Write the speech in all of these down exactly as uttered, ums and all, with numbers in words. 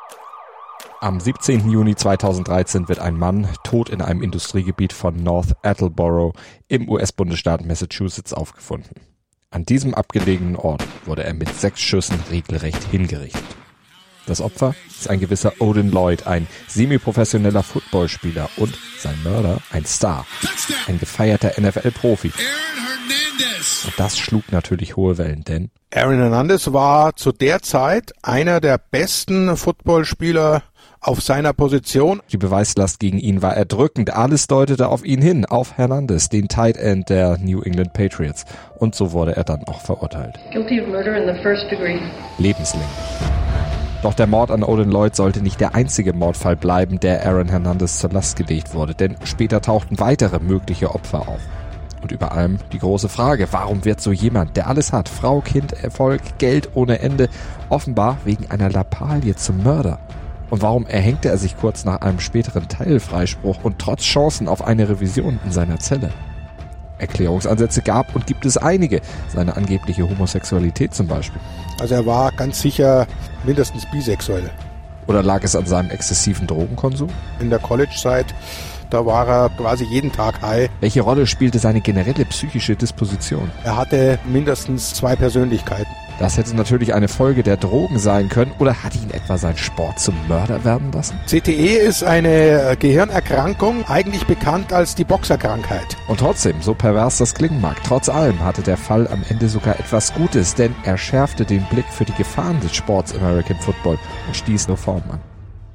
Am siebzehnten Juni zweitausenddreizehn wird ein Mann tot in einem Industriegebiet von North Attleboro im U S-Bundesstaat Massachusetts aufgefunden. An diesem abgelegenen Ort wurde er mit sechs Schüssen regelrecht hingerichtet. Das Opfer ist ein gewisser Odin Lloyd, ein semi-professioneller Footballspieler und sein Mörder ein Star, ein gefeierter N F L-Profi. Und das schlug natürlich hohe Wellen, denn Aaron Hernandez war zu der Zeit einer der besten Footballspieler auf seiner Position. Die Beweislast gegen ihn war erdrückend. Alles deutete auf ihn hin, auf Hernandez, den Tight End der New England Patriots. Und so wurde er dann auch verurteilt. Guilty of murder in the first degree. Lebenslänglich. Doch der Mord an Odin Lloyd sollte nicht der einzige Mordfall bleiben, der Aaron Hernandez zur Last gelegt wurde, denn später tauchten weitere mögliche Opfer auf. Und über allem die große Frage, warum wird so jemand, der alles hat, Frau, Kind, Erfolg, Geld ohne Ende, offenbar wegen einer Lappalie zum Mörder? Und warum erhängte er sich kurz nach einem späteren Teilfreispruch und trotz Chancen auf eine Revision in seiner Zelle? Erklärungsansätze gab und gibt es einige, seine angebliche Homosexualität zum Beispiel. Also er war ganz sicher mindestens bisexuell. Oder lag es an seinem exzessiven Drogenkonsum? In der College-Zeit, da war er quasi jeden Tag high. Welche Rolle spielte seine generelle psychische Disposition? Er hatte mindestens zwei Persönlichkeiten. Das hätte natürlich eine Folge der Drogen sein können, oder hat ihn etwa sein Sport zum Mörder werden lassen? C T E ist eine Gehirnerkrankung, eigentlich bekannt als die Boxerkrankheit. Und trotzdem, so pervers das klingen mag, trotz allem hatte der Fall am Ende sogar etwas Gutes, denn er schärfte den Blick für die Gefahren des Sports American Football und stieß Reformen an.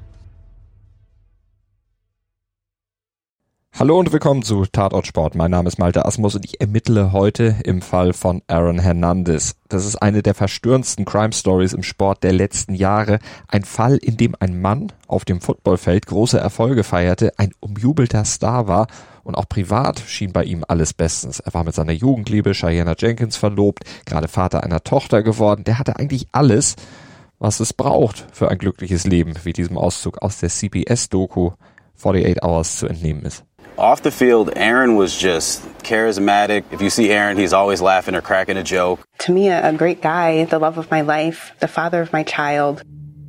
Hallo und willkommen zu Tatort Sport. Mein Name ist Malte Asmus und ich ermittle heute im Fall von Aaron Hernandez. Das ist eine der verstörendsten Crime Stories im Sport der letzten Jahre. Ein Fall, in dem ein Mann auf dem Footballfeld große Erfolge feierte, ein umjubelter Star war und auch privat schien bei ihm alles bestens. Er war mit seiner Jugendliebe Cheyenne Jenkins verlobt, gerade Vater einer Tochter geworden. Der hatte eigentlich alles, was es braucht für ein glückliches Leben, wie diesem Auszug aus der C B S-Doku forty-eight hours zu entnehmen ist. Off the field, Aaron was just charismatic. If you see Aaron, he's always laughing or cracking a joke. To me, a great guy, the love of my life, the father of my child.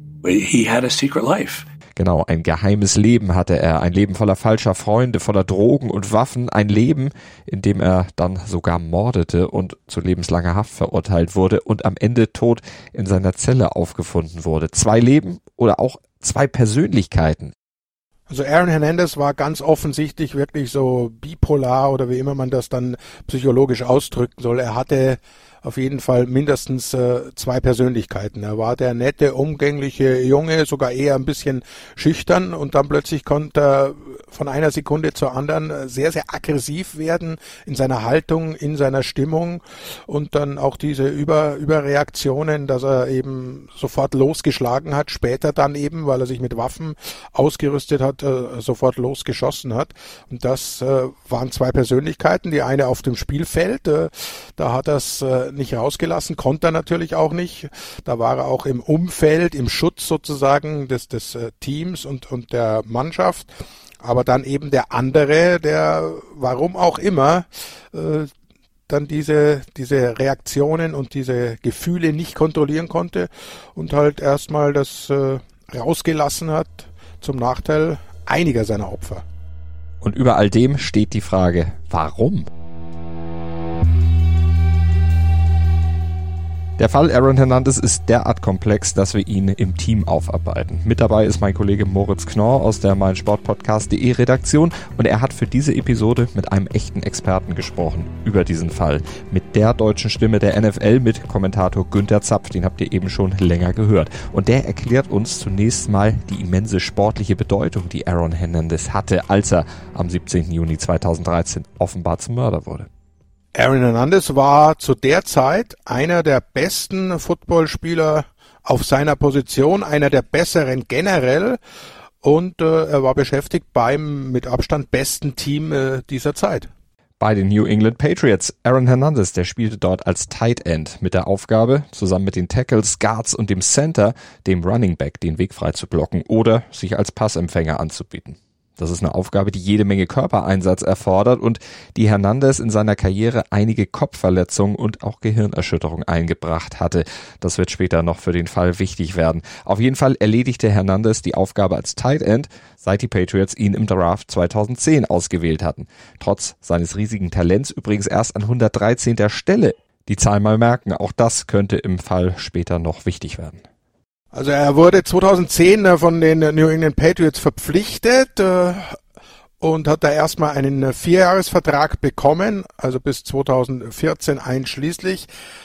He had a secret life. Genau, ein geheimes Leben hatte er, ein Leben voller falscher Freunde, voller Drogen und Waffen, ein Leben, in dem er dann sogar mordete und zu lebenslanger Haft verurteilt wurde und am Ende tot in seiner Zelle aufgefunden wurde. Zwei Leben oder auch zwei Persönlichkeiten. Also Aaron Hernandez war ganz offensichtlich wirklich so bipolar oder wie immer man das dann psychologisch ausdrücken soll. Er hatte auf jeden Fall mindestens äh, zwei Persönlichkeiten. Er war der nette, umgängliche Junge, sogar eher ein bisschen schüchtern und dann plötzlich konnte er von einer Sekunde zur anderen sehr, sehr aggressiv werden in seiner Haltung, in seiner Stimmung und dann auch diese Über Überreaktionen, dass er eben sofort losgeschlagen hat, später dann eben, weil er sich mit Waffen ausgerüstet hat, äh, sofort losgeschossen hat. Und das äh, waren zwei Persönlichkeiten, die eine auf dem Spielfeld, äh, da hat er es äh, nicht rausgelassen, konnte er natürlich auch nicht. Da war er auch im Umfeld, im Schutz sozusagen des, des äh, Teams und, und der Mannschaft. Aber dann eben der andere, der, warum auch immer, äh, dann diese, diese Reaktionen und diese Gefühle nicht kontrollieren konnte und halt erstmal das äh, rausgelassen hat zum Nachteil einiger seiner Opfer. Und über all dem steht die Frage, warum? Der Fall Aaron Hernandez ist derart komplex, dass wir ihn im Team aufarbeiten. Mit dabei ist mein Kollege Moritz Knorr aus der meinsportpodcast punkt de Redaktion und er hat für diese Episode mit einem echten Experten gesprochen über diesen Fall. Mit der deutschen Stimme der N F L, mit Kommentator Günther Zapf, den habt ihr eben schon länger gehört. Und der erklärt uns zunächst mal die immense sportliche Bedeutung, die Aaron Hernandez hatte, als er am siebzehnten Juni zweitausenddreizehn offenbar zum Mörder wurde. Aaron Hernandez war zu der Zeit einer der besten Footballspieler auf seiner Position, einer der besseren generell und äh, er war beschäftigt beim mit Abstand besten Team äh, dieser Zeit. Bei den New England Patriots. Aaron Hernandez, der spielte dort als Tight End mit der Aufgabe, zusammen mit den Tackles, Guards und dem Center, dem Running Back den Weg frei zu blocken oder sich als Passempfänger anzubieten. Das ist eine Aufgabe, die jede Menge Körpereinsatz erfordert und die Hernandez in seiner Karriere einige Kopfverletzungen und auch Gehirnerschütterung eingebracht hatte. Das wird später noch für den Fall wichtig werden. Auf jeden Fall erledigte Hernandez die Aufgabe als Tight End, seit die Patriots ihn im Draft zweitausendzehn ausgewählt hatten. Trotz seines riesigen Talents übrigens erst an hundertdreizehnter Stelle. Die Zahl mal merken, auch das könnte im Fall später noch wichtig werden. Also er wurde zweitausendzehn von den New England Patriots verpflichtet äh, und hat da erstmal einen Vierjahresvertrag bekommen, also bis zweitausendvierzehn einschließlich.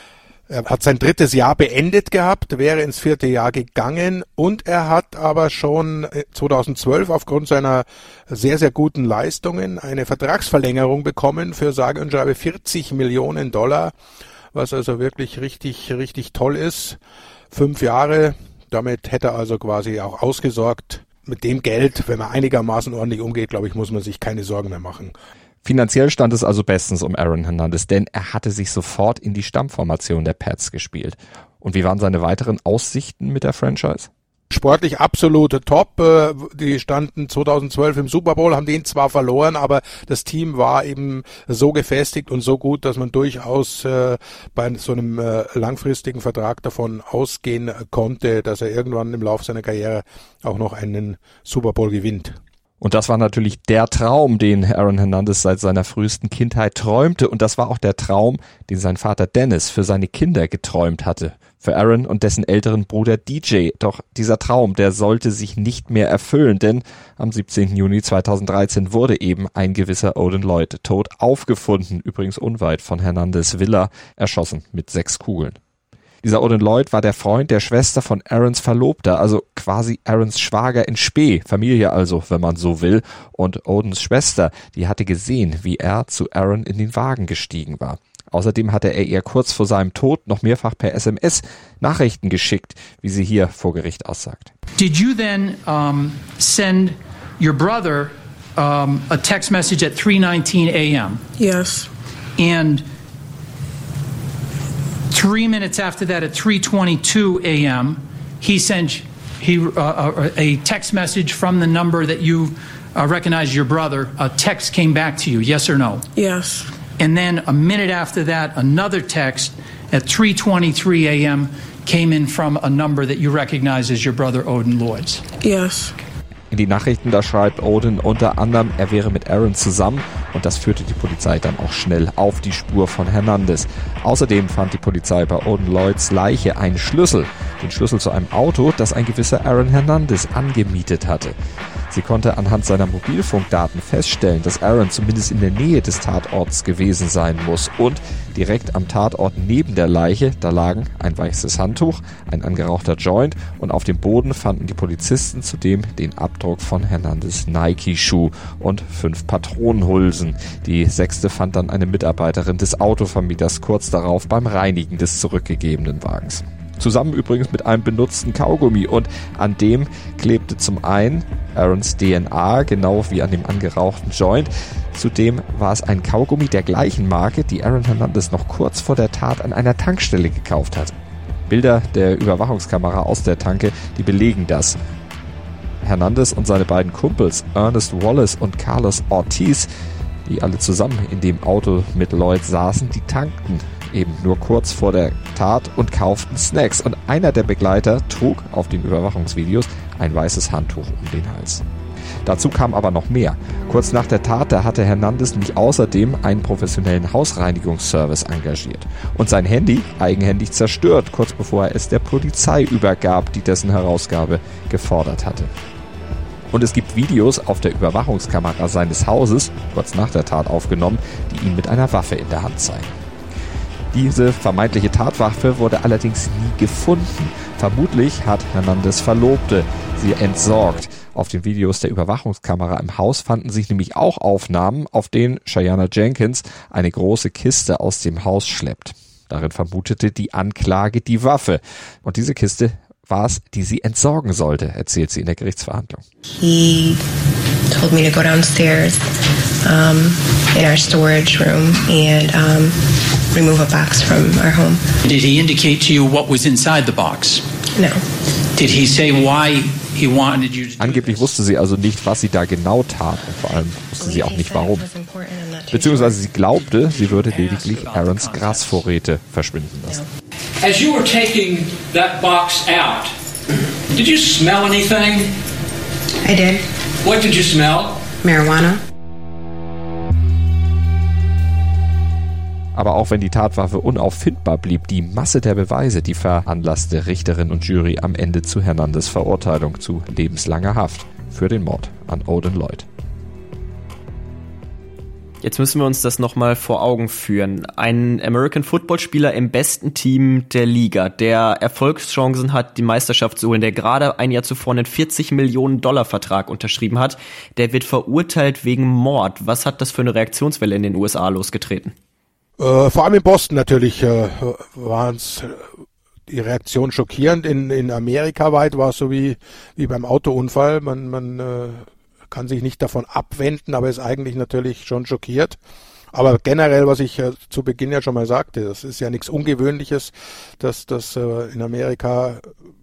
Er hat sein drittes Jahr beendet gehabt, wäre ins vierte Jahr gegangen und er hat aber schon zweitausendzwölf aufgrund seiner sehr, sehr guten Leistungen eine Vertragsverlängerung bekommen für sage und schreibe vierzig Millionen Dollar, was also wirklich richtig, richtig toll ist. Fünf Jahre. Damit hätte er also quasi auch ausgesorgt. Mit dem Geld, wenn man einigermaßen ordentlich umgeht, glaube ich, muss man sich keine Sorgen mehr machen. Finanziell stand es also bestens um Aaron Hernandez, denn er hatte sich sofort in die Stammformation der Pats gespielt. Und wie waren seine weiteren Aussichten mit der Franchise? Sportlich absolut top. Die standen zweitausendzwölf im Super Bowl, haben den zwar verloren, aber das Team war eben so gefestigt und so gut, dass man durchaus äh, bei so einem äh, langfristigen Vertrag davon ausgehen konnte, dass er irgendwann im Laufe seiner Karriere auch noch einen Super Bowl gewinnt. Und das war natürlich der Traum, den Aaron Hernandez seit seiner frühesten Kindheit träumte. Und das war auch der Traum, den sein Vater Dennis für seine Kinder geträumt hatte. Für Aaron und dessen älteren Bruder D J. Doch dieser Traum, der sollte sich nicht mehr erfüllen, denn am siebzehnten Juni zweitausenddreizehn wurde eben ein gewisser Odin Lloyd tot aufgefunden, übrigens unweit von Hernandez' Villa, erschossen mit sechs Kugeln. Dieser Odin Lloyd war der Freund der Schwester von Aarons Verlobter, also quasi Aarons Schwager in Spe, Familie also, wenn man so will. Und Odins Schwester, die hatte gesehen, wie er zu Aaron in den Wagen gestiegen war. Außerdem hatte er ihr kurz vor seinem Tod noch mehrfach per S M S Nachrichten geschickt, wie sie hier vor Gericht aussagt. Did you then um, send your brother um, a text message at three nineteen a m? Yes. And three minutes after that, at three twenty-two a m, he sent he uh, a text message from the number that you uh, recognize your brother. A text came back to you, yes or no? Yes. And then a minute after that, another text at three twenty-three a m came in from a number that you recognize as your brother Odin Lloyd's. Yes. In die Nachrichten, da schreibt Odin unter anderem, er wäre mit Aaron zusammen und das führte die Polizei dann auch schnell auf die Spur von Hernandez. Außerdem fand die Polizei bei Odin Lloyds Leiche einen Schlüssel, den Schlüssel zu einem Auto, das ein gewisser Aaron Hernandez angemietet hatte. Sie konnte anhand seiner Mobilfunkdaten feststellen, dass Aaron zumindest in der Nähe des Tatorts gewesen sein muss. Und direkt am Tatort neben der Leiche, da lagen ein weißes Handtuch, ein angerauchter Joint und auf dem Boden fanden die Polizisten zudem den Abdruck von Hernandez' Nike-Schuh und fünf Patronenhülsen. Die sechste fand dann eine Mitarbeiterin des Autovermieters kurz darauf beim Reinigen des zurückgegebenen Wagens. Zusammen übrigens mit einem benutzten Kaugummi und an dem klebte zum einen Aarons D N A, genau wie an dem angerauchten Joint. Zudem war es ein Kaugummi der gleichen Marke, die Aaron Hernandez noch kurz vor der Tat an einer Tankstelle gekauft hat. Bilder der Überwachungskamera aus der Tanke, die belegen das. Hernandez und seine beiden Kumpels Ernest Wallace und Carlos Ortiz, die alle zusammen in dem Auto mit Lloyd saßen, die tankten eben nur kurz vor der Tat und kauften Snacks. Und einer der Begleiter trug auf den Überwachungsvideos ein weißes Handtuch um den Hals. Dazu kam aber noch mehr. Kurz nach der Tat, da hatte Hernandez nämlich außerdem einen professionellen Hausreinigungsservice engagiert und sein Handy eigenhändig zerstört, kurz bevor er es der Polizei übergab, die dessen Herausgabe gefordert hatte. Und es gibt Videos auf der Überwachungskamera seines Hauses, kurz nach der Tat aufgenommen, die ihn mit einer Waffe in der Hand zeigen. Diese vermeintliche Tatwaffe wurde allerdings nie gefunden. Vermutlich hat Hernandez' Verlobte sie entsorgt. Auf den Videos der Überwachungskamera im Haus fanden sich nämlich auch Aufnahmen, auf denen Cheyenne Jenkins eine große Kiste aus dem Haus schleppt. Darin vermutete die Anklage die Waffe. Und diese Kiste war es, die sie entsorgen sollte, erzählt sie in der Gerichtsverhandlung. He told me to go downstairs um, in our storage room and um, remove a box from our home. Did he indicate to you what was inside the box? No. Did he say why he wanted you to do Angeblich this. wusste sie also nicht, was sie da genau tat und vor allem wusste sie auch nicht warum. Beziehungsweise sie glaubte, sie würde lediglich Aarons Grasvorräte verschwinden lassen. As you were taking that box out, did you smell anything? I did. What did you smell? Marijuana. Aber auch wenn die Tatwaffe unauffindbar blieb, die Masse der Beweise, die veranlasste Richterin und Jury am Ende zu Hernandez' Verurteilung zu lebenslanger Haft für den Mord an Odin Lloyd. Jetzt müssen wir uns das nochmal vor Augen führen. Ein American Football Spieler im besten Team der Liga, der Erfolgschancen hat, die Meisterschaft zu holen, der gerade ein Jahr zuvor einen vierzig Millionen Dollar Vertrag unterschrieben hat, der wird verurteilt wegen Mord. Was hat das für eine Reaktionswelle in den U S A losgetreten? Äh, vor allem in Boston natürlich äh, waren es die Reaktion schockierend. In, in Amerika weit war es so wie, wie beim Autounfall. Man, man äh, kann sich nicht davon abwenden, aber ist eigentlich natürlich schon schockiert. Aber generell, was ich äh, zu Beginn ja schon mal sagte, das ist ja nichts Ungewöhnliches, dass das äh, in Amerika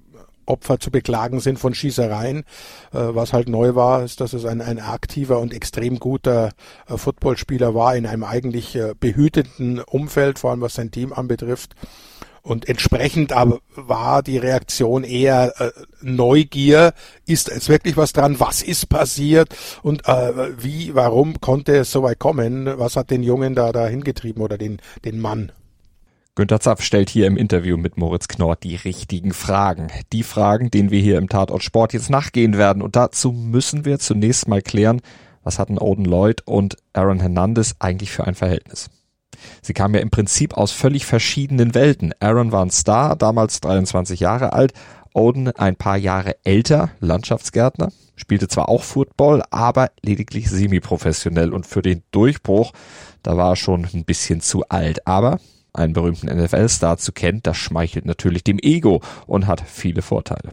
Opfer zu beklagen sind von Schießereien. Äh, was halt neu war, ist, dass es ein, ein aktiver und extrem guter äh, Footballspieler war in einem eigentlich äh, behüteten Umfeld, vor allem was sein Team anbetrifft. Und entsprechend aber war die Reaktion eher äh, Neugier. Ist jetzt wirklich was dran? Was ist passiert? Und äh, wie, warum konnte es so weit kommen? Was hat den Jungen da dahin getrieben oder den, den Mann? Günter Zapf stellt hier im Interview mit Moritz Knorr die richtigen Fragen. Die Fragen, denen wir hier im Tatort Sport jetzt nachgehen werden. Und dazu müssen wir zunächst mal klären, was hatten Odin Lloyd und Aaron Hernandez eigentlich für ein Verhältnis? Sie kamen ja im Prinzip aus völlig verschiedenen Welten. Aaron war ein Star, damals dreiundzwanzig Jahre alt. Odin ein paar Jahre älter, Landschaftsgärtner. Spielte zwar auch Football, aber lediglich semi-professionell. Und für den Durchbruch, da war er schon ein bisschen zu alt. Aber einen berühmten N F L-Star zu kennen, das schmeichelt natürlich dem Ego und hat viele Vorteile.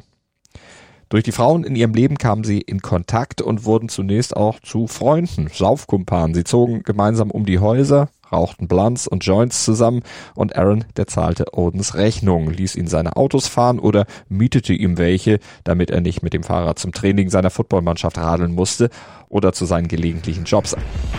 Durch die Frauen in ihrem Leben kamen sie in Kontakt und wurden zunächst auch zu Freunden, Saufkumpanen. Sie zogen gemeinsam um die Häuser, rauchten Blunts und Joints zusammen und Aaron, der zahlte Odins Rechnung, ließ ihn seine Autos fahren oder mietete ihm welche, damit er nicht mit dem Fahrrad zum Training seiner Footballmannschaft radeln musste oder zu seinen gelegentlichen Jobs.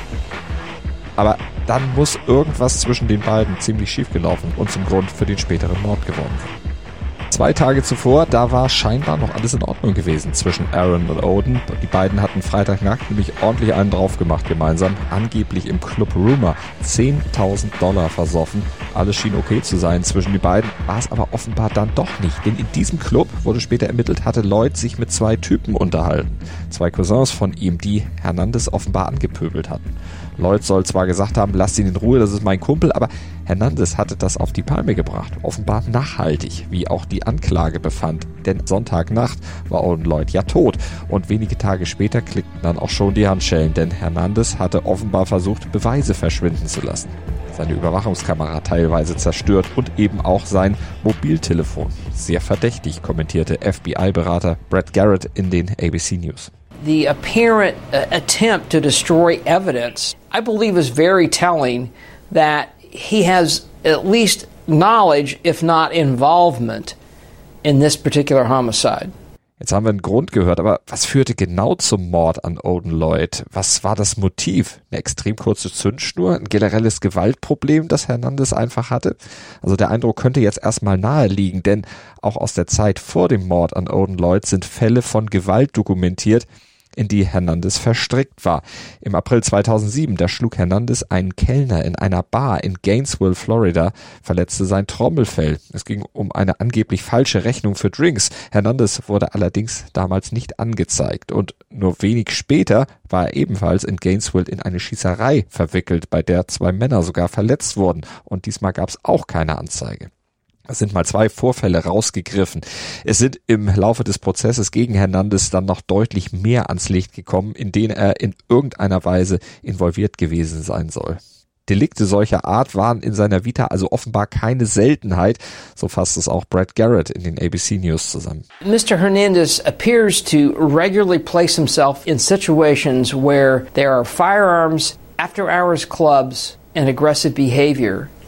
Aber dann muss irgendwas zwischen den beiden ziemlich schief gelaufen und zum Grund für den späteren Mord geworden sein. Zwei Tage zuvor, da war scheinbar noch alles in Ordnung gewesen zwischen Aaron und Odin. Die beiden hatten Freitagnacht nämlich ordentlich einen drauf gemacht gemeinsam. Angeblich im Club Rumor zehntausend Dollar versoffen. Alles schien okay zu sein zwischen den beiden, war es aber offenbar dann doch nicht. Denn in diesem Club, wurde später ermittelt, hatte Lloyd sich mit zwei Typen unterhalten. Zwei Cousins von ihm, die Hernandez offenbar angepöbelt hatten. Lloyd soll zwar gesagt haben, lasst ihn in Ruhe, das ist mein Kumpel, aber Hernandez hatte das auf die Palme gebracht. Offenbar nachhaltig, wie auch die Anklage befand. Denn Sonntagnacht war Odin Lloyd ja tot. Und wenige Tage später klickten dann auch schon die Handschellen, denn Hernandez hatte offenbar versucht, Beweise verschwinden zu lassen. Seine Überwachungskamera teilweise zerstört und eben auch sein Mobiltelefon. Sehr verdächtig, kommentierte F B I-Berater Brett Garrett in den A B C News. The apparent uh, attempt to destroy evidence, I believe, is very telling that he has at least knowledge, if not involvement, in this particular homicide. Jetzt haben wir einen Grund gehört, aber was führte genau zum Mord an Odin Lloyd? Was war das Motiv? Eine extrem kurze Zündschnur? Ein generelles Gewaltproblem, das Hernandez einfach hatte? Also der Eindruck könnte jetzt erstmal nahe liegen, denn auch aus der Zeit vor dem Mord an Odin Lloyd sind Fälle von Gewalt dokumentiert, in die Hernandez verstrickt war. Im April zweitausendsieben, da schlug Hernandez einen Kellner in einer Bar in Gainesville, Florida, verletzte sein Trommelfell. Es ging um eine angeblich falsche Rechnung für Drinks. Hernandez wurde allerdings damals nicht angezeigt und nur wenig später war er ebenfalls in Gainesville in eine Schießerei verwickelt, bei der zwei Männer sogar verletzt wurden und diesmal gab es auch keine Anzeige. Es sind mal zwei Vorfälle rausgegriffen. Es sind im Laufe des Prozesses gegen Hernandez dann noch deutlich mehr ans Licht gekommen, in denen er in irgendeiner Weise involviert gewesen sein soll. Delikte solcher Art waren in seiner Vita also offenbar keine Seltenheit, so fasst es auch Brett Garrett in den A B C News zusammen. Mister Hernandez appears to regularly place himself in situations where there are firearms, after-hours clubs, and aggressive behavior.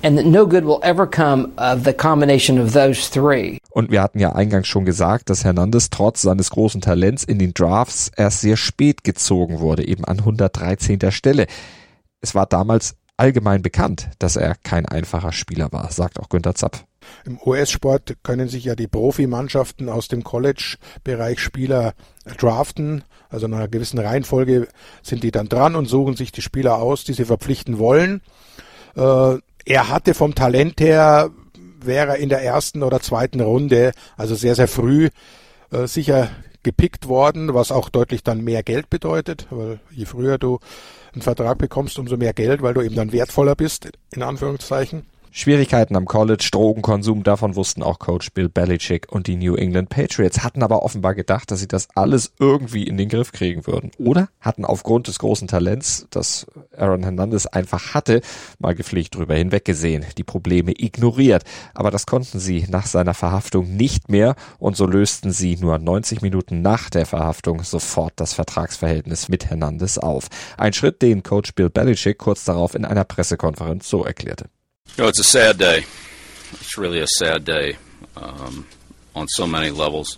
and that no good will ever come of the combination of those three. Und wir hatten ja eingangs schon gesagt, dass Hernandez trotz seines großen Talents in den Drafts erst sehr spät gezogen wurde, eben an hundertdreizehnter Stelle. Es war damals allgemein bekannt, dass er kein einfacher Spieler war, sagt auch Günther Zapf. Im U S-Sport können sich ja die Profimannschaften aus dem College-Bereich Spieler draften. Also in einer gewissen Reihenfolge sind die dann dran und suchen sich die Spieler aus, die sie verpflichten wollen. Äh, er hatte vom Talent her, wäre er in der ersten oder zweiten Runde, also sehr, sehr früh, äh, sicher gepickt worden, was auch deutlich dann mehr Geld bedeutet, weil je früher du einen Vertrag bekommst, umso mehr Geld, weil du eben dann wertvoller bist, in Anführungszeichen. Schwierigkeiten am College, Drogenkonsum, davon wussten auch Coach Bill Belichick und die New England Patriots, hatten aber offenbar gedacht, dass sie das alles irgendwie in den Griff kriegen würden. Oder hatten aufgrund des großen Talents, das Aaron Hernandez einfach hatte, mal gepflegt drüber hinweggesehen, die Probleme ignoriert. Aber das konnten sie nach seiner Verhaftung nicht mehr und so lösten sie nur neunzig Minuten nach der Verhaftung sofort das Vertragsverhältnis mit Hernandez auf. Ein Schritt, den Coach Bill Belichick kurz darauf in einer Pressekonferenz so erklärte. You know, it's a sad day. It's really a sad day um, on so many levels.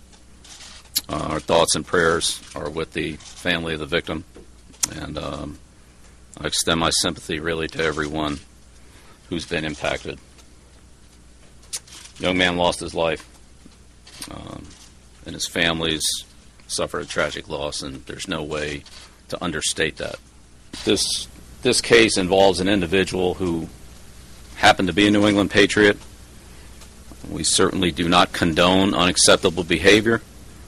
Uh, our thoughts and prayers are with the family of the victim, and um, I extend my sympathy really to everyone who's been impacted. The young man lost his life, um, and his family's suffered a tragic loss, and there's no way to understate that. This this case involves an individual who happened to be a New England Patriot. We certainly do not condone unacceptable behavior,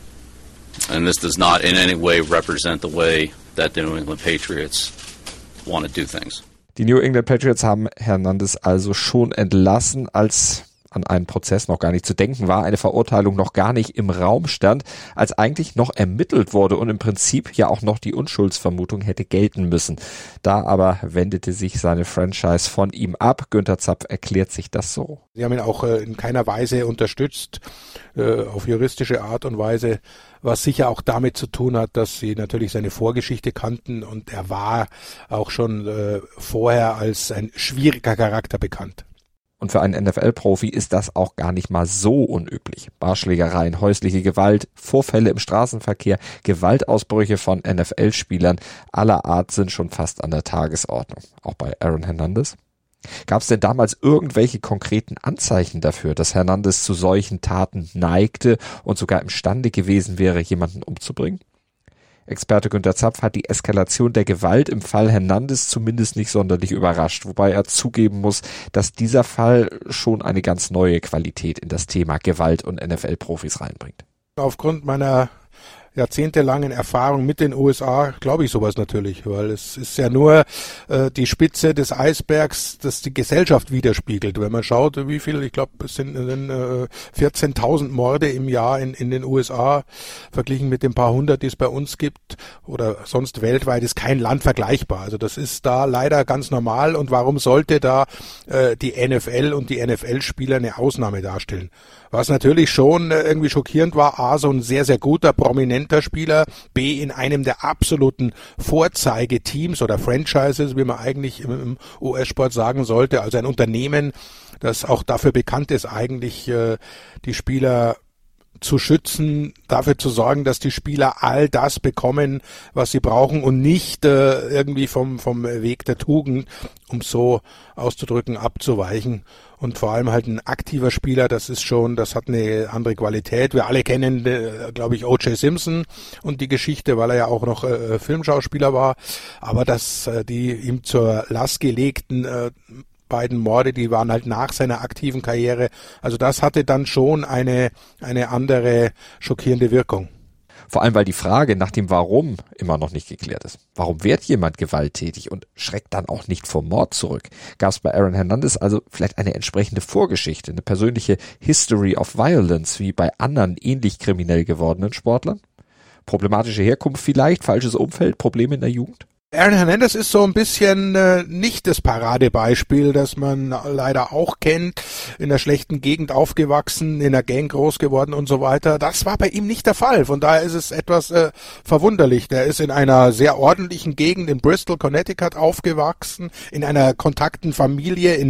and this does not in any way represent the way that the New England Patriots want to do things. Die New England Patriots haben Hernandez also schon entlassen, als an einen Prozess noch gar nicht zu denken war, eine Verurteilung noch gar nicht im Raum stand, als eigentlich noch ermittelt wurde und im Prinzip ja auch noch die Unschuldsvermutung hätte gelten müssen. Da aber wendete sich seine Franchise von ihm ab. Günther Zapf erklärt sich das so. Sie haben ihn auch äh, in keiner Weise unterstützt, äh, auf juristische Art und Weise, was sicher auch damit zu tun hat, dass sie natürlich seine Vorgeschichte kannten und er war auch schon äh, vorher als ein schwieriger Charakter bekannt. Und für einen N F L-Profi ist das auch gar nicht mal so unüblich. Barschlägereien, häusliche Gewalt, Vorfälle im Straßenverkehr, Gewaltausbrüche von N F L-Spielern aller Art sind schon fast an der Tagesordnung. Auch bei Aaron Hernandez. Gab es denn damals irgendwelche konkreten Anzeichen dafür, dass Hernandez zu solchen Taten neigte und sogar imstande gewesen wäre, jemanden umzubringen? Experte Günther Zapf hat die Eskalation der Gewalt im Fall Hernandez zumindest nicht sonderlich überrascht, wobei er zugeben muss, dass dieser Fall schon eine ganz neue Qualität in das Thema Gewalt und N F L-Profis reinbringt. Aufgrund meiner jahrzehntelangen Erfahrung mit den U S A glaube ich sowas natürlich, weil es ist ja nur äh, die Spitze des Eisbergs, das die Gesellschaft widerspiegelt. Wenn man schaut, wie viel, ich glaube, es sind äh, vierzehntausend Morde im Jahr in, in den U S A, verglichen mit den paar hundert, die es bei uns gibt oder sonst weltweit, ist kein Land vergleichbar. Also das ist da leider ganz normal und warum sollte da äh, die N F L und die N F L-Spieler eine Ausnahme darstellen? Was natürlich schon äh, irgendwie schockierend war, A, so ein sehr, sehr guter, prominenter Spieler, B, in einem der absoluten Vorzeigeteams oder Franchises, wie man eigentlich im, im U S-Sport sagen sollte, also ein Unternehmen, das auch dafür bekannt ist, eigentlich äh, die Spieler zu schützen, dafür zu sorgen, dass die Spieler all das bekommen, was sie brauchen und nicht äh, irgendwie vom vom Weg der Tugend, um so auszudrücken, abzuweichen. Und vor allem halt ein aktiver Spieler, das ist schon, das hat eine andere Qualität. Wir alle kennen, äh, glaube ich, O J Simpson und die Geschichte, weil er ja auch noch äh, Filmschauspieler war. Aber dass äh, die ihm zur Last gelegten äh, beiden Morde, die waren halt nach seiner aktiven Karriere. Also das hatte dann schon eine eine andere schockierende Wirkung. Vor allem, weil die Frage nach dem Warum immer noch nicht geklärt ist. Warum wird jemand gewalttätig und schreckt dann auch nicht vor Mord zurück? Gab es bei Aaron Hernandez also vielleicht eine entsprechende Vorgeschichte, eine persönliche History of Violence, wie bei anderen ähnlich kriminell gewordenen Sportlern? Problematische Herkunft vielleicht, falsches Umfeld, Probleme in der Jugend? Aaron Hernandez ist so ein bisschen äh, nicht das Paradebeispiel, das man leider auch kennt, in der schlechten Gegend aufgewachsen, in der Gang groß geworden und so weiter. Das war bei ihm nicht der Fall. Von daher ist es etwas äh, verwunderlich. Der ist in einer sehr ordentlichen Gegend in Bristol, Connecticut aufgewachsen, in einer kontakten Familie in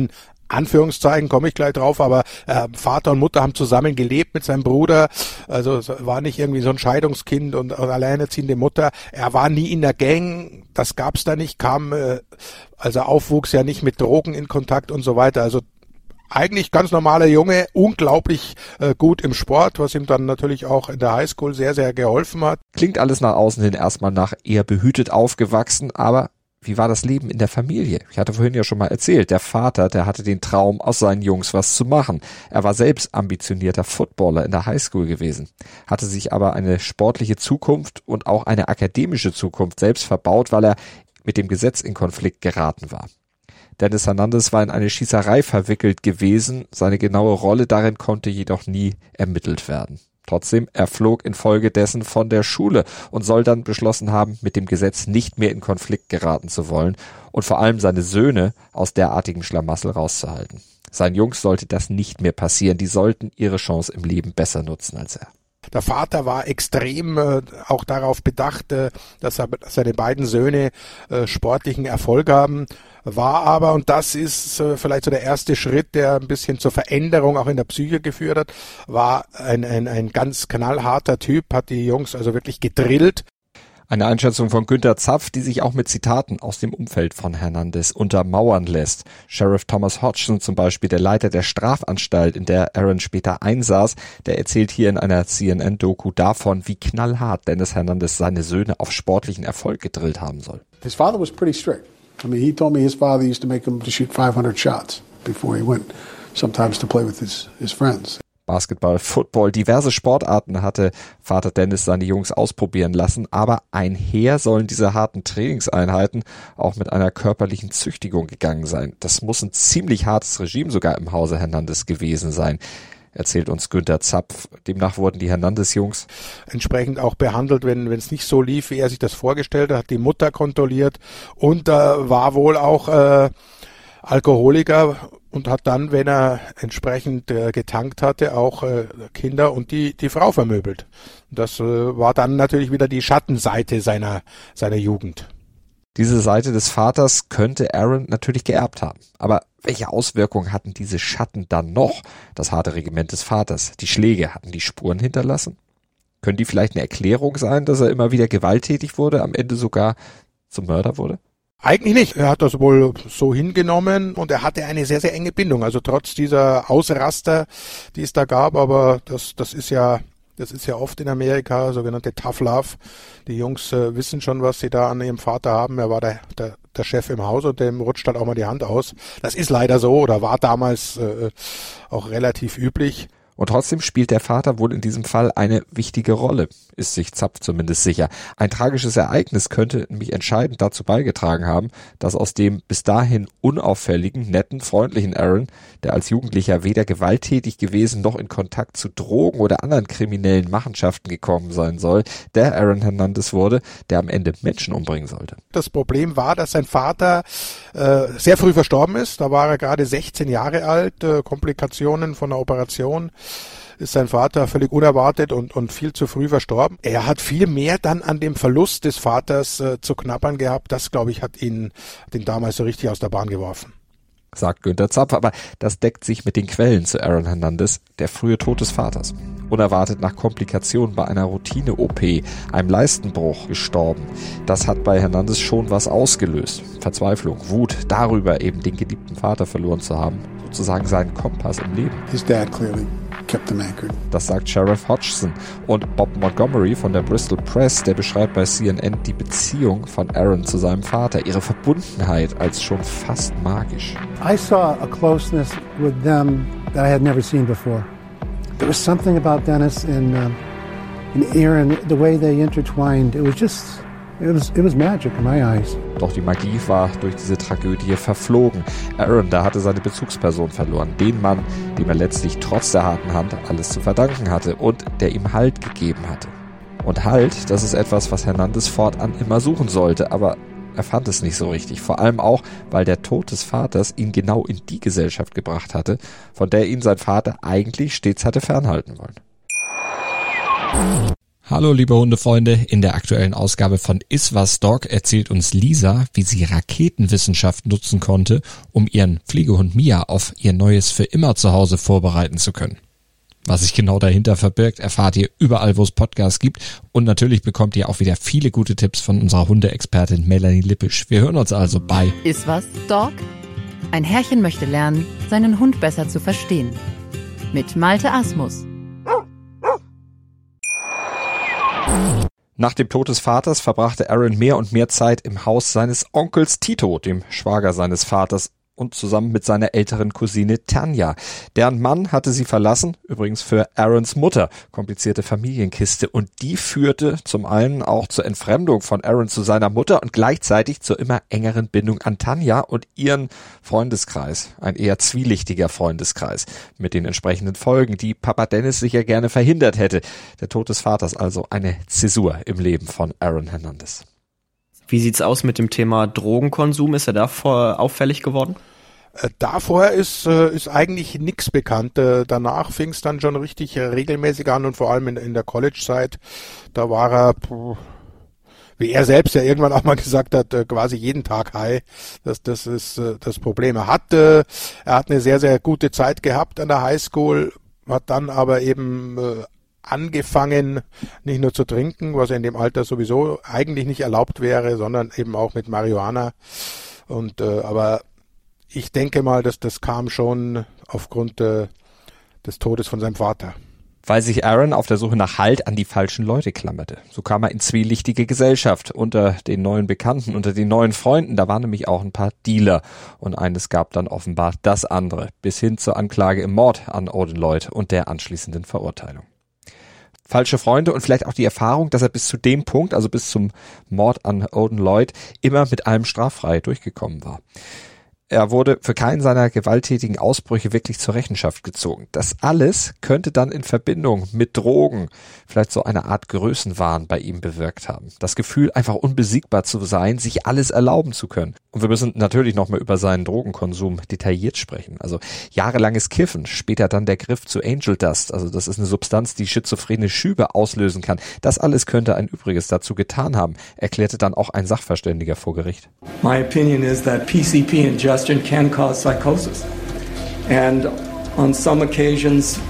Anführungszeichen, komme ich gleich drauf, aber äh, Vater und Mutter haben zusammen gelebt mit seinem Bruder, also es war nicht irgendwie so ein Scheidungskind und, und alleinerziehende Mutter. Er war nie in der Gang, das gab's da nicht, kam, äh, also aufwuchs ja nicht mit Drogen in Kontakt und so weiter, also eigentlich ganz normaler Junge, unglaublich äh, gut im Sport, was ihm dann natürlich auch in der Highschool sehr, sehr geholfen hat. Klingt alles nach außen hin erstmal nach eher behütet aufgewachsen, aber wie war das Leben in der Familie? Ich hatte vorhin ja schon mal erzählt, der Vater, der hatte den Traum, aus seinen Jungs was zu machen. Er war selbst ambitionierter Footballer in der Highschool gewesen, hatte sich aber eine sportliche Zukunft und auch eine akademische Zukunft selbst verbaut, weil er mit dem Gesetz in Konflikt geraten war. Dennis Hernandez war in eine Schießerei verwickelt gewesen, seine genaue Rolle darin konnte jedoch nie ermittelt werden. Trotzdem, er flog infolgedessen von der Schule und soll dann beschlossen haben, mit dem Gesetz nicht mehr in Konflikt geraten zu wollen und vor allem seine Söhne aus derartigem Schlamassel rauszuhalten. Seinen Jungs sollte das nicht mehr passieren, die sollten ihre Chance im Leben besser nutzen als er. Der Vater war extrem äh, auch darauf bedacht, äh, dass, er, dass seine beiden Söhne äh, sportlichen Erfolg haben, war aber, und das ist äh, vielleicht so der erste Schritt, der ein bisschen zur Veränderung auch in der Psyche geführt hat, war ein, ein, ein ganz knallharter Typ, hat die Jungs also wirklich gedrillt. Eine Einschätzung von Günther Zapf, die sich auch mit Zitaten aus dem Umfeld von Hernandez untermauern lässt. Sheriff Thomas Hodgson zum Beispiel, der Leiter der Strafanstalt, in der Aaron später einsaß, der erzählt hier in einer C N N-Doku davon, wie knallhart Dennis Hernandez seine Söhne auf sportlichen Erfolg gedrillt haben soll. His father was pretty strict. I mean, he told me his father used to make him to shoot five hundred shots before he went sometimes to play with his, his friends. Basketball, Football, diverse Sportarten hatte Vater Dennis seine Jungs ausprobieren lassen, aber einher sollen diese harten Trainingseinheiten auch mit einer körperlichen Züchtigung gegangen sein. Das muss ein ziemlich hartes Regime sogar im Hause Hernandez gewesen sein, erzählt uns Günther Zapf. Demnach wurden die Hernandez-Jungs entsprechend auch behandelt, wenn wenn es nicht so lief, wie er sich das vorgestellt hat, hat die Mutter kontrolliert und äh, war wohl auch äh, Alkoholiker und hat dann, wenn er entsprechend äh, getankt hatte, auch äh, Kinder und die die Frau vermöbelt. Das äh, war dann natürlich wieder die Schattenseite seiner seiner Jugend. Diese Seite des Vaters könnte Aaron natürlich geerbt haben. Aber welche Auswirkungen hatten diese Schatten dann noch? Das harte Regiment des Vaters, die Schläge, hatten die Spuren hinterlassen? Können die vielleicht eine Erklärung sein, dass er immer wieder gewalttätig wurde, am Ende sogar zum Mörder wurde? Eigentlich nicht. Er hat das wohl so hingenommen und er hatte eine sehr, sehr enge Bindung. Also trotz dieser Ausraster, die es da gab, aber das, das ist ja, das ist ja oft in Amerika, sogenannte Tough Love. Die Jungs äh, wissen schon, was sie da an ihrem Vater haben. Er war der, der, der Chef im Haus und dem rutscht halt auch mal die Hand aus. Das ist leider so oder war damals äh, auch relativ üblich. Und trotzdem spielt der Vater wohl in diesem Fall eine wichtige Rolle, ist sich Zapf zumindest sicher. Ein tragisches Ereignis könnte nämlich entscheidend dazu beigetragen haben, dass aus dem bis dahin unauffälligen, netten, freundlichen Aaron, der als Jugendlicher weder gewalttätig gewesen noch in Kontakt zu Drogen oder anderen kriminellen Machenschaften gekommen sein soll, der Aaron Hernandez wurde, der am Ende Menschen umbringen sollte. Das Problem war, dass sein Vater äh, sehr früh verstorben ist. Da war er gerade sechzehn Jahre alt, äh, Komplikationen von der Operation. Ist sein Vater völlig unerwartet und, und viel zu früh verstorben. Er hat viel mehr dann an dem Verlust des Vaters äh, zu knabbern gehabt. Das, glaube ich, hat ihn, hat ihn damals so richtig aus der Bahn geworfen. Sagt Günther Zapf, aber das deckt sich mit den Quellen zu Aaron Hernandez, der frühe Tod des Vaters. Unerwartet nach Komplikationen bei einer Routine-O P, einem Leistenbruch, gestorben. Das hat bei Hernandez schon was ausgelöst. Verzweiflung, Wut darüber, eben den geliebten Vater verloren zu haben. Sozusagen seinen Kompass im Leben. His dad clearly kept him anchored. Das sagt Sheriff Hodgson. Und Bob Montgomery von der Bristol Press, der beschreibt bei C N N die Beziehung von Aaron zu seinem Vater, ihre Verbundenheit als schon fast magisch. I saw a closeness with them that I had never seen before. There was something about Dennis and, uh, and Aaron, the way they intertwined. It was just, it was, it was magic in my eyes. Doch die Magie war durch diese Tragödie verflogen. Aaron, da hatte seine Bezugsperson verloren. Den Mann, dem er letztlich trotz der harten Hand alles zu verdanken hatte und der ihm Halt gegeben hatte. Und Halt, das ist etwas, was Hernandez fortan immer suchen sollte, aber er fand es nicht so richtig. Vor allem auch, weil der Tod des Vaters ihn genau in die Gesellschaft gebracht hatte, von der ihn sein Vater eigentlich stets hatte fernhalten wollen. Hallo liebe Hundefreunde, in der aktuellen Ausgabe von Iswas Dog erzählt uns Lisa, wie sie Raketenwissenschaft nutzen konnte, um ihren Pflegehund Mia auf ihr neues für immer Zuhause vorbereiten zu können. Was sich genau dahinter verbirgt, erfahrt ihr überall, wo es Podcasts gibt, und natürlich bekommt ihr auch wieder viele gute Tipps von unserer Hundeexpertin Melanie Lippisch. Wir hören uns also bei Iswas Dog? Ein Herrchen möchte lernen, seinen Hund besser zu verstehen. Mit Malte Asmus. Nach dem Tod des Vaters verbrachte Aaron mehr und mehr Zeit im Haus seines Onkels Tito, dem Schwager seines Vaters, und zusammen mit seiner älteren Cousine Tanja. Deren Mann hatte sie verlassen, übrigens für Aarons Mutter, komplizierte Familienkiste, und die führte zum einen auch zur Entfremdung von Aaron zu seiner Mutter und gleichzeitig zur immer engeren Bindung an Tanja und ihren Freundeskreis, ein eher zwielichtiger Freundeskreis, mit den entsprechenden Folgen, die Papa Dennis sicher gerne verhindert hätte. Der Tod des Vaters also eine Zäsur im Leben von Aaron Hernandez. Wie sieht's aus mit dem Thema Drogenkonsum? Ist er da vor auffällig geworden? Da vorher ist, ist eigentlich nichts bekannt. Danach fing es dann schon richtig regelmäßig an und vor allem in, in der College-Zeit, da war er, wie er selbst ja irgendwann auch mal gesagt hat, quasi jeden Tag high. Das, das ist das Problem. Er hat, er hat eine sehr, sehr gute Zeit gehabt an der Highschool, hat dann aber eben angefangen, nicht nur zu trinken, was in dem Alter sowieso eigentlich nicht erlaubt wäre, sondern eben auch mit Marihuana. Und äh, aber ich denke mal, dass das kam schon aufgrund äh, des Todes von seinem Vater. Weil sich Aaron auf der Suche nach Halt an die falschen Leute klammerte. So kam er in zwielichtige Gesellschaft unter den neuen Bekannten, unter den neuen Freunden. Da waren nämlich auch ein paar Dealer. Und eines gab dann offenbar das andere, bis hin zur Anklage im Mord an Odin Lloyd und der anschließenden Verurteilung. Falsche Freunde und vielleicht auch die Erfahrung, dass er bis zu dem Punkt, also bis zum Mord an Odin Lloyd, immer mit allem straffrei durchgekommen war. Er wurde für keinen seiner gewalttätigen Ausbrüche wirklich zur Rechenschaft gezogen. Das alles könnte dann in Verbindung mit Drogen vielleicht so eine Art Größenwahn bei ihm bewirkt haben. Das Gefühl, einfach unbesiegbar zu sein, sich alles erlauben zu können. Und wir müssen natürlich nochmal über seinen Drogenkonsum detailliert sprechen. Also jahrelanges Kiffen, später dann der Griff zu Angel Dust. Also das ist eine Substanz, die schizophrene Schübe auslösen kann. Das alles könnte ein Übriges dazu getan haben, erklärte dann auch ein Sachverständiger vor Gericht. My opinion is that P C P ingestion can cause psychosis, and on some occasions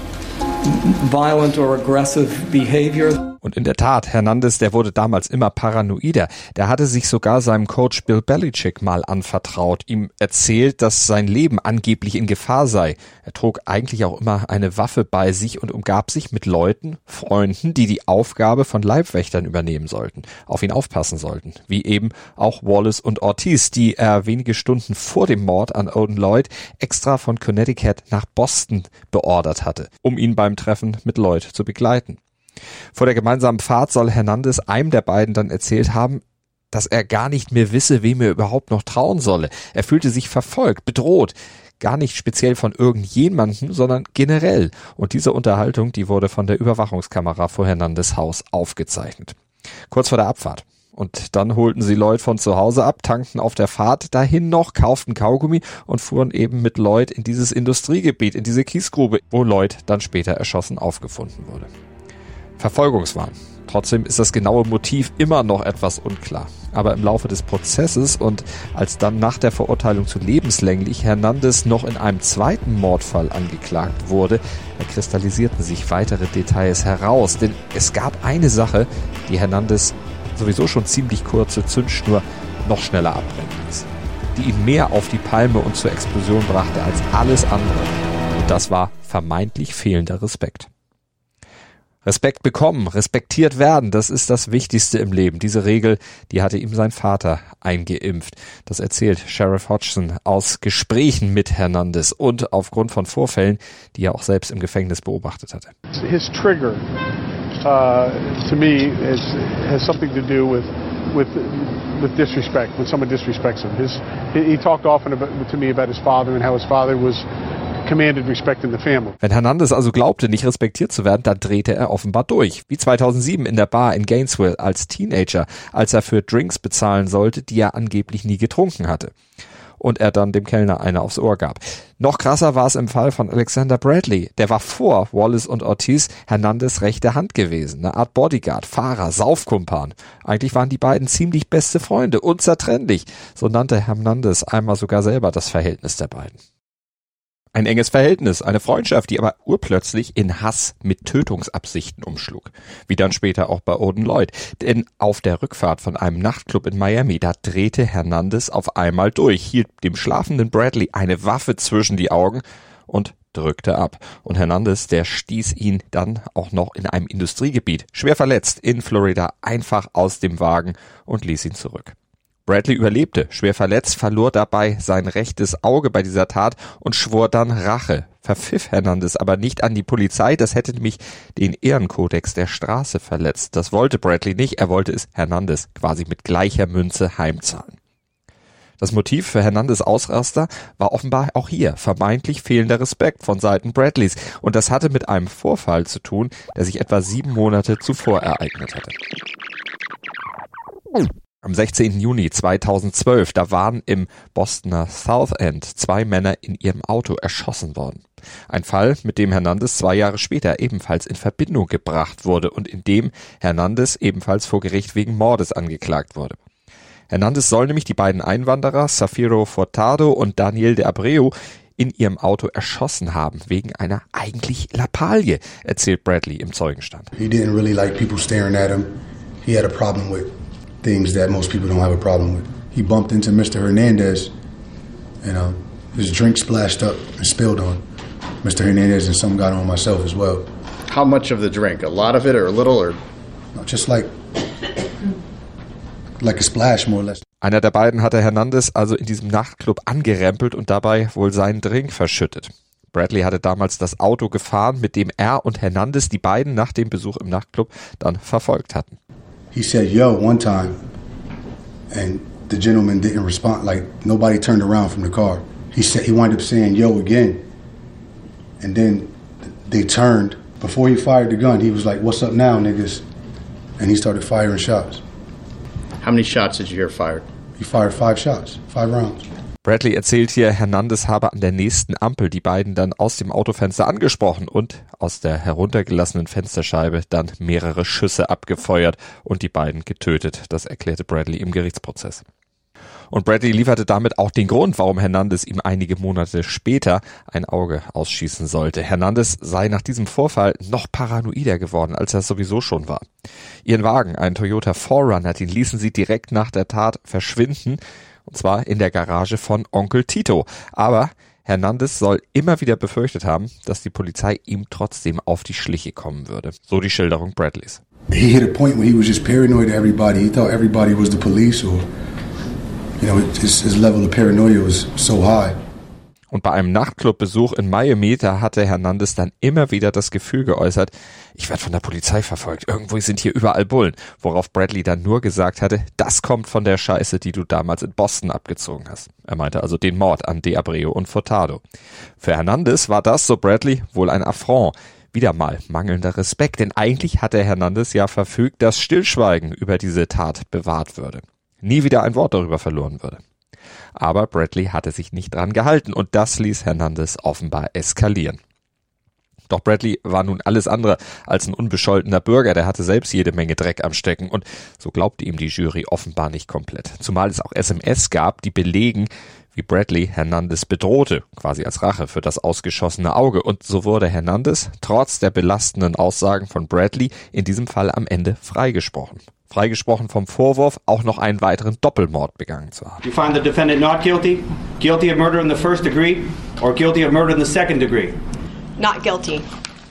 violent or aggressive behavior. Und in der Tat, Hernandez, der wurde damals immer paranoider. Der hatte sich sogar seinem Coach Bill Belichick mal anvertraut, ihm erzählt, dass sein Leben angeblich in Gefahr sei. Er trug eigentlich auch immer eine Waffe bei sich und umgab sich mit Leuten, Freunden, die die Aufgabe von Leibwächtern übernehmen sollten, auf ihn aufpassen sollten. Wie eben auch Wallace und Ortiz, die er wenige Stunden vor dem Mord an Odin Lloyd extra von Connecticut nach Boston beordert hatte, um ihn beim Treffen mit Lloyd zu begleiten. Vor der gemeinsamen Fahrt soll Hernandez einem der beiden dann erzählt haben, dass er gar nicht mehr wisse, wem er überhaupt noch trauen solle. Er fühlte sich verfolgt, bedroht. Gar nicht speziell von irgendjemandem, sondern generell. Und diese Unterhaltung, die wurde von der Überwachungskamera vor Hernandez Haus aufgezeichnet. Kurz vor der Abfahrt. Und dann holten sie Lloyd von zu Hause ab, tankten auf der Fahrt dahin noch, kauften Kaugummi und fuhren eben mit Lloyd in dieses Industriegebiet, in diese Kiesgrube, wo Lloyd dann später erschossen aufgefunden wurde. Verfolgungswahn. Trotzdem ist das genaue Motiv immer noch etwas unklar. Aber im Laufe des Prozesses und als dann nach der Verurteilung zu lebenslänglich Hernandez noch in einem zweiten Mordfall angeklagt wurde, kristallisierten sich weitere Details heraus. Denn es gab eine Sache, die Hernandez sowieso schon ziemlich kurze Zündschnur noch schneller abbrennen ließ. Die ihn mehr auf die Palme und zur Explosion brachte als alles andere. Und das war vermeintlich fehlender Respekt. Respekt bekommen, respektiert werden, das ist das Wichtigste im Leben. Diese Regel, die hatte ihm sein Vater eingeimpft. Das erzählt Sheriff Hodgson aus Gesprächen mit Hernandez und aufgrund von Vorfällen, die er auch selbst im Gefängnis beobachtet hatte. His trigger, uh, to me, is, has something to do with with with disrespect. When someone disrespects him, his he, he talked often about, to me about his father and how his father was commanded respect in the family. Wenn Hernandez also glaubte, nicht respektiert zu werden, dann drehte er offenbar durch. Wie zweitausendsieben in der Bar in Gainesville als Teenager, als er für Drinks bezahlen sollte, die er angeblich nie getrunken hatte. und er dann dem Kellner eine aufs Ohr gab. Noch krasser war es im Fall von Alexander Bradley. Der war vor Wallace und Ortiz Hernandez rechte Hand gewesen. Eine Art Bodyguard, Fahrer, Saufkumpan. Eigentlich waren die beiden ziemlich beste Freunde, unzertrennlich. So nannte Hernandez einmal sogar selber das Verhältnis der beiden. Ein enges Verhältnis, eine Freundschaft, die aber urplötzlich in Hass mit Tötungsabsichten umschlug. Wie dann später auch bei Odin Lloyd. Denn auf der Rückfahrt von einem Nachtclub in Miami, da drehte Hernandez auf einmal durch, hielt dem schlafenden Bradley eine Waffe zwischen die Augen und drückte ab. Und Hernandez, der stieß ihn dann auch noch in einem Industriegebiet, schwer verletzt, in Florida, einfach aus dem Wagen und ließ ihn zurück. Bradley überlebte, schwer verletzt, verlor dabei sein rechtes Auge bei dieser Tat und schwor dann Rache. Verpfiff Hernandez aber nicht an die Polizei, das hätte nämlich den Ehrenkodex der Straße verletzt. Das wollte Bradley nicht, er wollte es Hernandez quasi mit gleicher Münze heimzahlen. Das Motiv für Hernandez' Ausraster war offenbar auch hier vermeintlich fehlender Respekt von Seiten Bradleys. Und das hatte mit einem Vorfall zu tun, der sich etwa sieben Monate zuvor ereignet hatte. Am sechzehnten Juni zweitausendzwölf, da waren im Bostoner South End zwei Männer in ihrem Auto erschossen worden. Ein Fall, mit dem Hernandez zwei Jahre später ebenfalls in Verbindung gebracht wurde und in dem Hernandez ebenfalls vor Gericht wegen Mordes angeklagt wurde. Hernandez soll nämlich die beiden Einwanderer Safiro Furtado und Daniel de Abreu in ihrem Auto erschossen haben, wegen einer eigentlich Lappalie, erzählt Bradley im Zeugenstand. He didn't really like people staring at him. He had a problem with things that most people don't have a problem with. He bumped into Mister Hernandez, and uh, his drink splashed up and spilled on Mister Hernandez, and some got on myself as well. How much of the drink? A lot of it or a little? Or no, just like like a splash, more or less. Einer der beiden hatte Hernandez also in diesem Nachtclub angerempelt und dabei wohl seinen Drink verschüttet. Bradley hatte damals das Auto gefahren, mit dem er und Hernandez die beiden nach dem Besuch im Nachtclub dann verfolgt hatten. He said, yo, one time, and the gentleman didn't respond, like nobody turned around from the car. He said, he wound up saying, yo, again. And then they turned. Before he fired the gun, he was like, what's up now, niggas? And he started firing shots. How many shots did you hear fired? He fired five shots, five rounds. Bradley erzählt hier, Hernandez habe an der nächsten Ampel die beiden dann aus dem Autofenster angesprochen und aus der heruntergelassenen Fensterscheibe dann mehrere Schüsse abgefeuert und die beiden getötet. Das erklärte Bradley im Gerichtsprozess. Und Bradley lieferte damit auch den Grund, warum Hernandez ihm einige Monate später ein Auge ausschießen sollte. Hernandez sei nach diesem Vorfall noch paranoider geworden, als er sowieso schon war. Ihren Wagen, einen Toyota vier Runner, den ließen sie direkt nach der Tat verschwinden, und zwar in der Garage von Onkel Tito. Aber Hernandez soll immer wieder befürchtet haben, dass die Polizei ihm trotzdem auf die Schliche kommen würde. So die Schilderung Bradleys. He hit a point where he was just paranoid of everybody. He thought everybody was the police, or you know, his, his level of paranoia was so high. Und bei einem Nachtclubbesuch in Miami, da hatte Hernandez dann immer wieder das Gefühl geäußert, ich werde von der Polizei verfolgt, irgendwo sind hier überall Bullen, worauf Bradley dann nur gesagt hatte, das kommt von der Scheiße, die du damals in Boston abgezogen hast. Er meinte also den Mord an De Abreu und Furtado. Für Hernandez war das, so Bradley, wohl ein Affront. Wieder mal mangelnder Respekt, denn eigentlich hatte Hernandez ja verfügt, dass Stillschweigen über diese Tat bewahrt würde. Nie wieder ein Wort darüber verloren würde. Aber Bradley hatte sich nicht dran gehalten und das ließ Hernandez offenbar eskalieren. Doch Bradley war nun alles andere als ein unbescholtener Bürger, der hatte selbst jede Menge Dreck am Stecken und so glaubte ihm die Jury offenbar nicht komplett. Zumal es auch S M S gab, die belegen, wie Bradley Hernandez bedrohte, quasi als Rache für das ausgeschossene Auge. Und so wurde Hernandez trotz der belastenden Aussagen von Bradley in diesem Fall am Ende freigesprochen. Freigesprochen vom Vorwurf, auch noch einen weiteren Doppelmord begangen zu haben. You find the defendant not guilty, guilty of murder in the first degree, or guilty of murder in the second degree? Not guilty.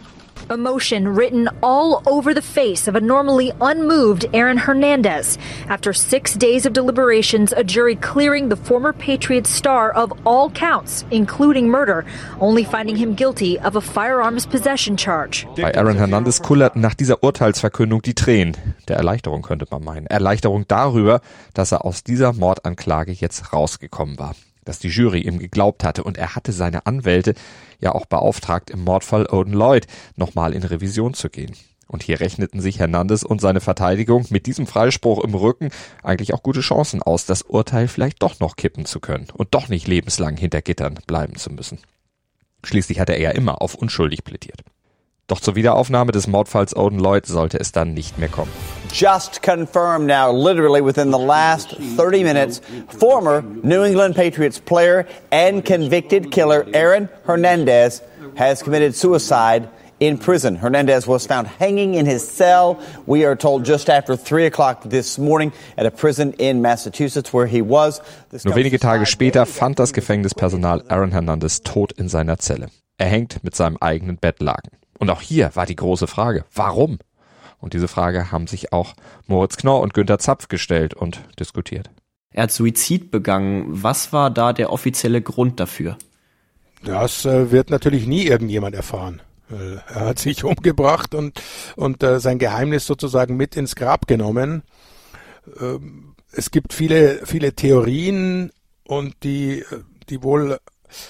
Emotion written all over the face of a normally unmoved Aaron Hernandez. After six days of deliberations, a jury clearing the former Patriots star of all counts, including murder, only finding him guilty of a firearms possession charge. Bei Aaron Hernandez kullerten nach dieser Urteilsverkündung die Tränen. Der Erleichterung könnte man meinen. Erleichterung darüber, dass er aus dieser Mordanklage jetzt rausgekommen war. Dass die Jury ihm geglaubt hatte und er hatte seine Anwälte ja auch beauftragt, im Mordfall Odin Lloyd nochmal in Revision zu gehen. Und hier rechneten sich Hernandez und seine Verteidigung mit diesem Freispruch im Rücken eigentlich auch gute Chancen aus, das Urteil vielleicht doch noch kippen zu können und doch nicht lebenslang hinter Gittern bleiben zu müssen. Schließlich hatte er ja immer auf unschuldig plädiert. Doch zur Wiederaufnahme des Mordfalls Odin Lloyd sollte es dann nicht mehr kommen. Just confirmed now, literally within the last thirty minutes, former New England Patriots player and convicted killer Aaron Hernandez has committed suicide in prison. Hernandez was found hanging in his cell, we are told, just after three o'clock this morning at a prison in Massachusetts where he was. Nur wenige Tage später fand das Gefängnispersonal Aaron Hernandez tot in seiner Zelle. Er hängt mit seinem eigenen Bettlaken. Und auch hier war die große Frage, warum? Und diese Frage haben sich auch Moritz Knorr und Günther Zapf gestellt und diskutiert. Er hat Suizid begangen. Was war da der offizielle Grund dafür? Das äh, wird natürlich nie irgendjemand erfahren. Er hat sich umgebracht und, und äh, sein Geheimnis sozusagen mit ins Grab genommen. Ähm, es gibt viele, viele Theorien und die, die wohl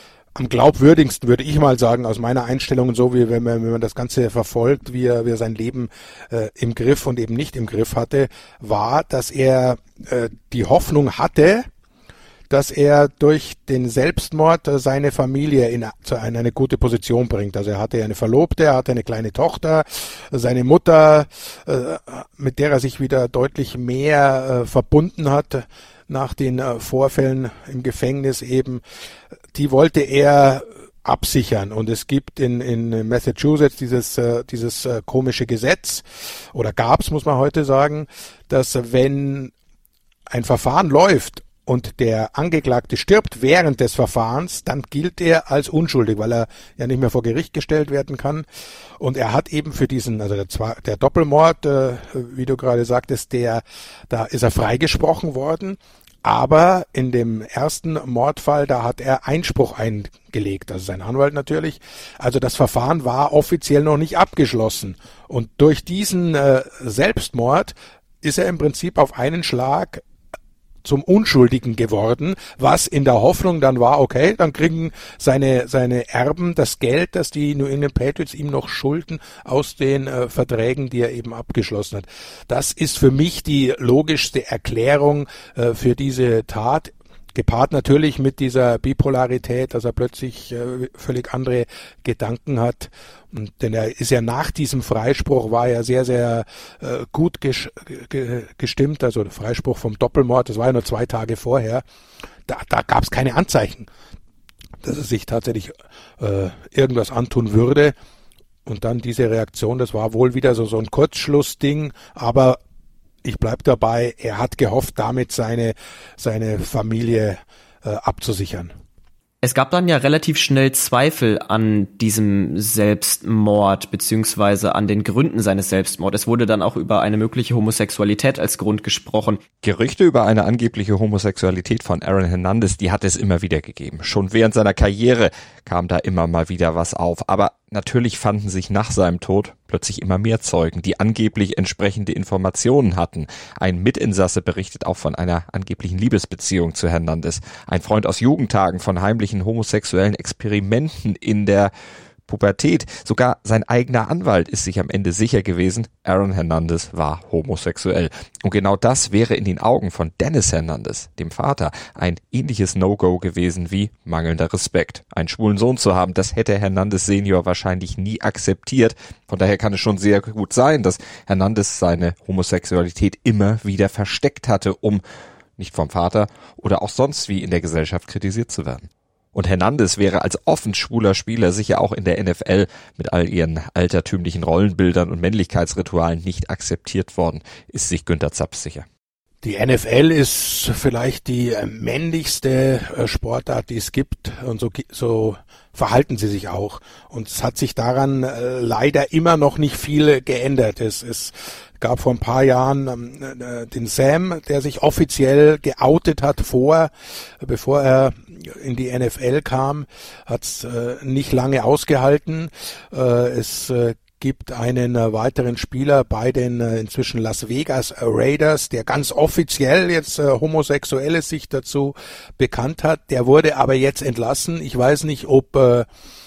am glaubwürdigsten, würde ich mal sagen, aus meiner Einstellung, so wie wenn man, wenn man das Ganze verfolgt, wie er, wie er sein Leben äh, im Griff und eben nicht im Griff hatte, war, dass er äh, die Hoffnung hatte, dass er durch den Selbstmord äh, seine Familie in, in eine gute Position bringt. Also er hatte eine Verlobte, er hatte eine kleine Tochter, seine Mutter, äh, mit der er sich wieder deutlich mehr äh, verbunden hat nach den äh, Vorfällen im Gefängnis eben, die wollte er absichern. Und es gibt in, in Massachusetts dieses, äh, dieses äh, komische Gesetz, oder gab's, muss man heute sagen, dass wenn ein Verfahren läuft und der Angeklagte stirbt während des Verfahrens, dann gilt er als unschuldig, weil er ja nicht mehr vor Gericht gestellt werden kann. Und er hat eben für diesen, also der, der Doppelmord, äh, wie du gerade sagtest, der, da ist er freigesprochen worden. Aber in dem ersten Mordfall, da hat er Einspruch eingelegt, also sein Anwalt natürlich. Also das Verfahren war offiziell noch nicht abgeschlossen. Und durch diesen äh, Selbstmord ist er im Prinzip auf einen Schlag zum Unschuldigen geworden, was in der Hoffnung dann war, okay, dann kriegen seine seine Erben das Geld, das die New England Patriots ihm noch schulden, aus den äh, Verträgen, die er eben abgeschlossen hat. Das ist für mich die logischste Erklärung äh, für diese Tat. Gepaart natürlich mit dieser Bipolarität, dass er plötzlich äh, völlig andere Gedanken hat. Und, denn er ist ja nach diesem Freispruch, war er sehr, sehr äh, gut ges- ge- gestimmt. Also der Freispruch vom Doppelmord, das war ja nur zwei Tage vorher. Da, da gab es keine Anzeichen, dass er sich tatsächlich äh, irgendwas antun würde. Und dann diese Reaktion, das war wohl wieder so, so ein Kurzschlussding, aber ich bleib dabei, er hat gehofft, damit seine, seine Familie äh, abzusichern. Es gab dann ja relativ schnell Zweifel an diesem Selbstmord beziehungsweise an den Gründen seines Selbstmordes. Es wurde dann auch über eine mögliche Homosexualität als Grund gesprochen. Gerüchte über eine angebliche Homosexualität von Aaron Hernandez, die hat es immer wieder gegeben. Schon während seiner Karriere kam da immer mal wieder was auf. Aber natürlich fanden sich nach seinem Tod plötzlich immer mehr Zeugen, die angeblich entsprechende Informationen hatten. Ein Mitinsasse berichtet auch von einer angeblichen Liebesbeziehung zu Hernandez. Ein Freund aus Jugendtagen von heimlichen homosexuellen Experimenten in der Pubertät. Sogar sein eigener Anwalt ist sich am Ende sicher gewesen, Aaron Hernandez war homosexuell. Und genau das wäre in den Augen von Dennis Hernandez, dem Vater, ein ähnliches No-Go gewesen wie mangelnder Respekt. Einen schwulen Sohn zu haben, das hätte Hernandez Senior wahrscheinlich nie akzeptiert. Von daher kann es schon sehr gut sein, dass Hernandez seine Homosexualität immer wieder versteckt hatte, um nicht vom Vater oder auch sonst wie in der Gesellschaft kritisiert zu werden. Und Hernandez wäre als offen schwuler Spieler sicher auch in der N F L mit all ihren altertümlichen Rollenbildern und Männlichkeitsritualen nicht akzeptiert worden, ist sich Günther Zapf sicher. Die N F L ist vielleicht die männlichste Sportart, die es gibt, und so, so verhalten sie sich auch. Und es hat sich daran äh, leider immer noch nicht viel geändert. Es, es gab vor ein paar Jahren äh, den Sam, der sich offiziell geoutet hat vor, bevor er in die N F L kam, hat es äh, nicht lange ausgehalten. Äh, es äh, gibt einen äh, weiteren Spieler bei den äh, inzwischen Las Vegas Raiders, der ganz offiziell jetzt äh, homosexuelle sich dazu bekannt hat. Der wurde aber jetzt entlassen. Ich weiß nicht, ob äh,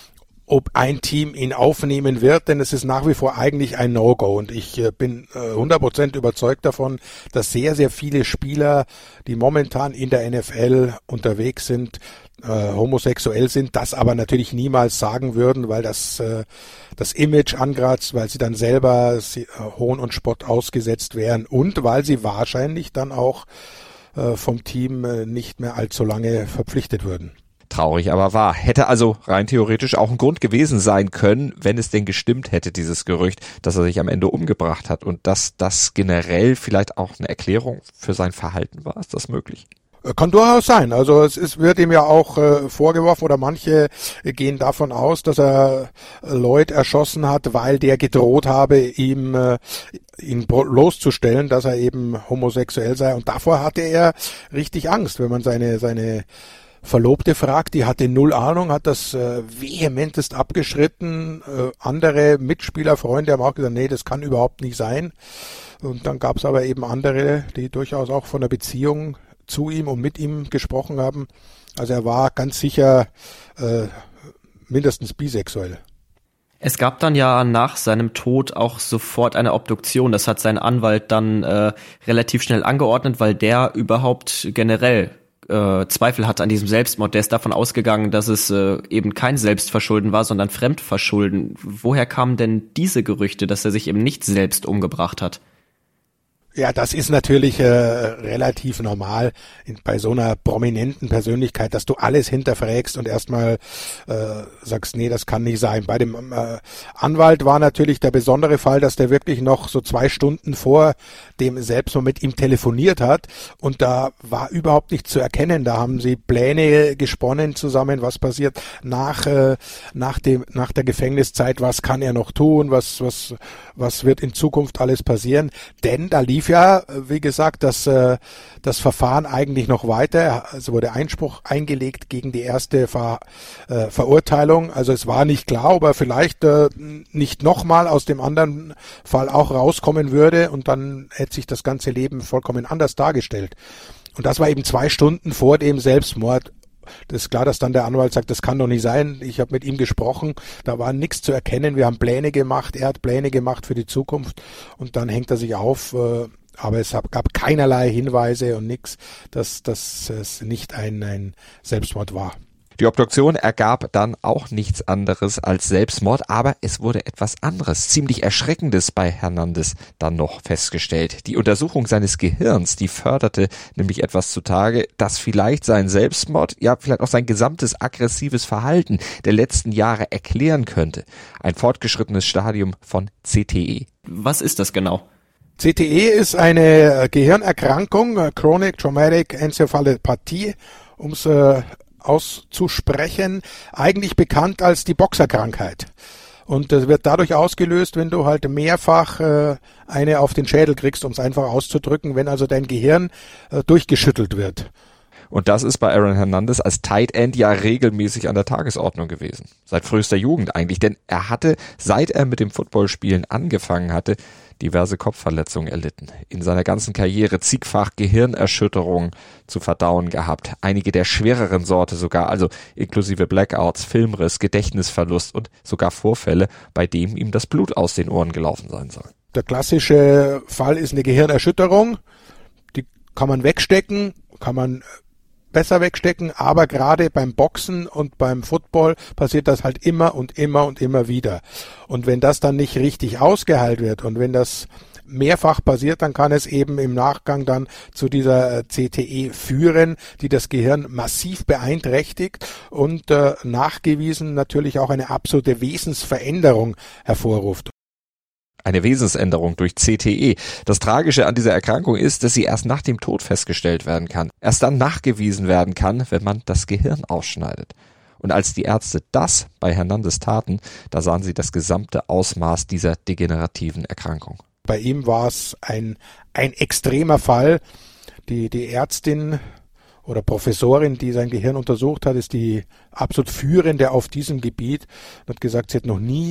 ob ein Team ihn aufnehmen wird, denn es ist nach wie vor eigentlich ein No-Go. Und ich äh, bin äh, hundert Prozent überzeugt davon, dass sehr, sehr viele Spieler, die momentan in der N F L unterwegs sind, äh, homosexuell sind, das aber natürlich niemals sagen würden, weil das äh, das Image angratzt, weil sie dann selber sie, äh, Hohn und Spott ausgesetzt wären und weil sie wahrscheinlich dann auch äh, vom Team äh, nicht mehr allzu lange verpflichtet würden. Traurig aber wahr. Hätte also rein theoretisch auch ein Grund gewesen sein können, wenn es denn gestimmt hätte, dieses Gerücht, dass er sich am Ende umgebracht hat und dass das generell vielleicht auch eine Erklärung für sein Verhalten war. Ist das möglich? Kann durchaus sein. Also es ist, wird ihm ja auch äh, vorgeworfen oder manche gehen davon aus, dass er Lloyd erschossen hat, weil der gedroht habe, ihm äh, ihn loszustellen, dass er eben homosexuell sei. Und davor hatte er richtig Angst, wenn man seine seine Verlobte fragt, die hatte null Ahnung, hat das äh, vehementest abgeschritten. Äh, andere Mitspieler, Freunde haben auch gesagt, nee, das kann überhaupt nicht sein. Und dann gab es aber eben andere, die durchaus auch von der Beziehung zu ihm und mit ihm gesprochen haben. Also er war ganz sicher äh, mindestens bisexuell. Es gab dann ja nach seinem Tod auch sofort eine Obduktion. Das hat sein Anwalt dann äh, relativ schnell angeordnet, weil der überhaupt generell äh, Zweifel hatte an diesem Selbstmord. Der ist davon ausgegangen, dass es äh, eben kein Selbstverschulden war, sondern Fremdverschulden. Woher kamen denn diese Gerüchte, dass er sich eben nicht selbst umgebracht hat? Ja, das ist natürlich äh, relativ normal in, bei so einer prominenten Persönlichkeit, dass du alles hinterfragst und erstmal äh, sagst, nee, das kann nicht sein. Bei dem äh, Anwalt war natürlich der besondere Fall, dass der wirklich noch so zwei Stunden vor dem Selbstmord mit ihm telefoniert hat und da war überhaupt nichts zu erkennen. Da haben sie Pläne gesponnen zusammen, was passiert nach äh, nach dem nach der Gefängniszeit, was kann er noch tun, was was was wird in Zukunft alles passieren, denn da lief ja, wie gesagt, das, das Verfahren eigentlich noch weiter. Es wurde Einspruch eingelegt gegen die erste Ver, äh, Verurteilung. Also es war nicht klar, ob er vielleicht äh, nicht nochmal aus dem anderen Fall auch rauskommen würde und dann hätte sich das ganze Leben vollkommen anders dargestellt. Und das war eben zwei Stunden vor dem Selbstmord. Das ist klar, dass dann der Anwalt sagt, das kann doch nicht sein. Ich habe mit ihm gesprochen, da war nichts zu erkennen. Wir haben Pläne gemacht, er hat Pläne gemacht für die Zukunft und dann hängt er sich auf. Aber es gab keinerlei Hinweise und nichts, dass, dass es nicht ein, ein Selbstmord war. Die Obduktion ergab dann auch nichts anderes als Selbstmord, aber es wurde etwas anderes, ziemlich Erschreckendes bei Hernandez dann noch festgestellt. Die Untersuchung seines Gehirns, die förderte nämlich etwas zutage, das vielleicht sein Selbstmord, ja vielleicht auch sein gesamtes aggressives Verhalten der letzten Jahre erklären könnte. Ein fortgeschrittenes Stadium von C T E. Was ist das genau? C T E ist eine Gehirnerkrankung, Chronic Traumatic Encephalopathie, um es äh, auszusprechen, eigentlich bekannt als die Boxerkrankheit. Und das wird dadurch ausgelöst, wenn du halt mehrfach äh, eine auf den Schädel kriegst, um es einfach auszudrücken, wenn also dein Gehirn äh, durchgeschüttelt wird. Und das ist bei Aaron Hernandez als Tight End ja regelmäßig an der Tagesordnung gewesen. Seit frühester Jugend eigentlich, denn er hatte, seit er mit dem Footballspielen angefangen hatte, diverse Kopfverletzungen erlitten. In seiner ganzen Karriere zigfach Gehirnerschütterungen zu verdauen gehabt. Einige der schwereren Sorte sogar, also inklusive Blackouts, Filmriss, Gedächtnisverlust und sogar Vorfälle, bei denen ihm das Blut aus den Ohren gelaufen sein soll. Der klassische Fall ist eine Gehirnerschütterung. Die kann man wegstecken, kann man besser wegstecken, aber gerade beim Boxen und beim Football passiert das halt immer und immer und immer wieder. Und wenn das dann nicht richtig ausgeheilt wird und wenn das mehrfach passiert, dann kann es eben im Nachgang dann zu dieser C T E führen, die das Gehirn massiv beeinträchtigt und äh, nachgewiesen natürlich auch eine absolute Wesensveränderung hervorruft. Eine Wesensänderung durch C T E. Das Tragische an dieser Erkrankung ist, dass sie erst nach dem Tod festgestellt werden kann. Erst dann nachgewiesen werden kann, wenn man das Gehirn ausschneidet. Und als die Ärzte das bei Hernandez taten, da sahen sie das gesamte Ausmaß dieser degenerativen Erkrankung. Bei ihm war es ein, ein extremer Fall. Die, die Ärztin oder Professorin, die sein Gehirn untersucht hat, ist die absolut führende auf diesem Gebiet und hat gesagt, sie hat noch nie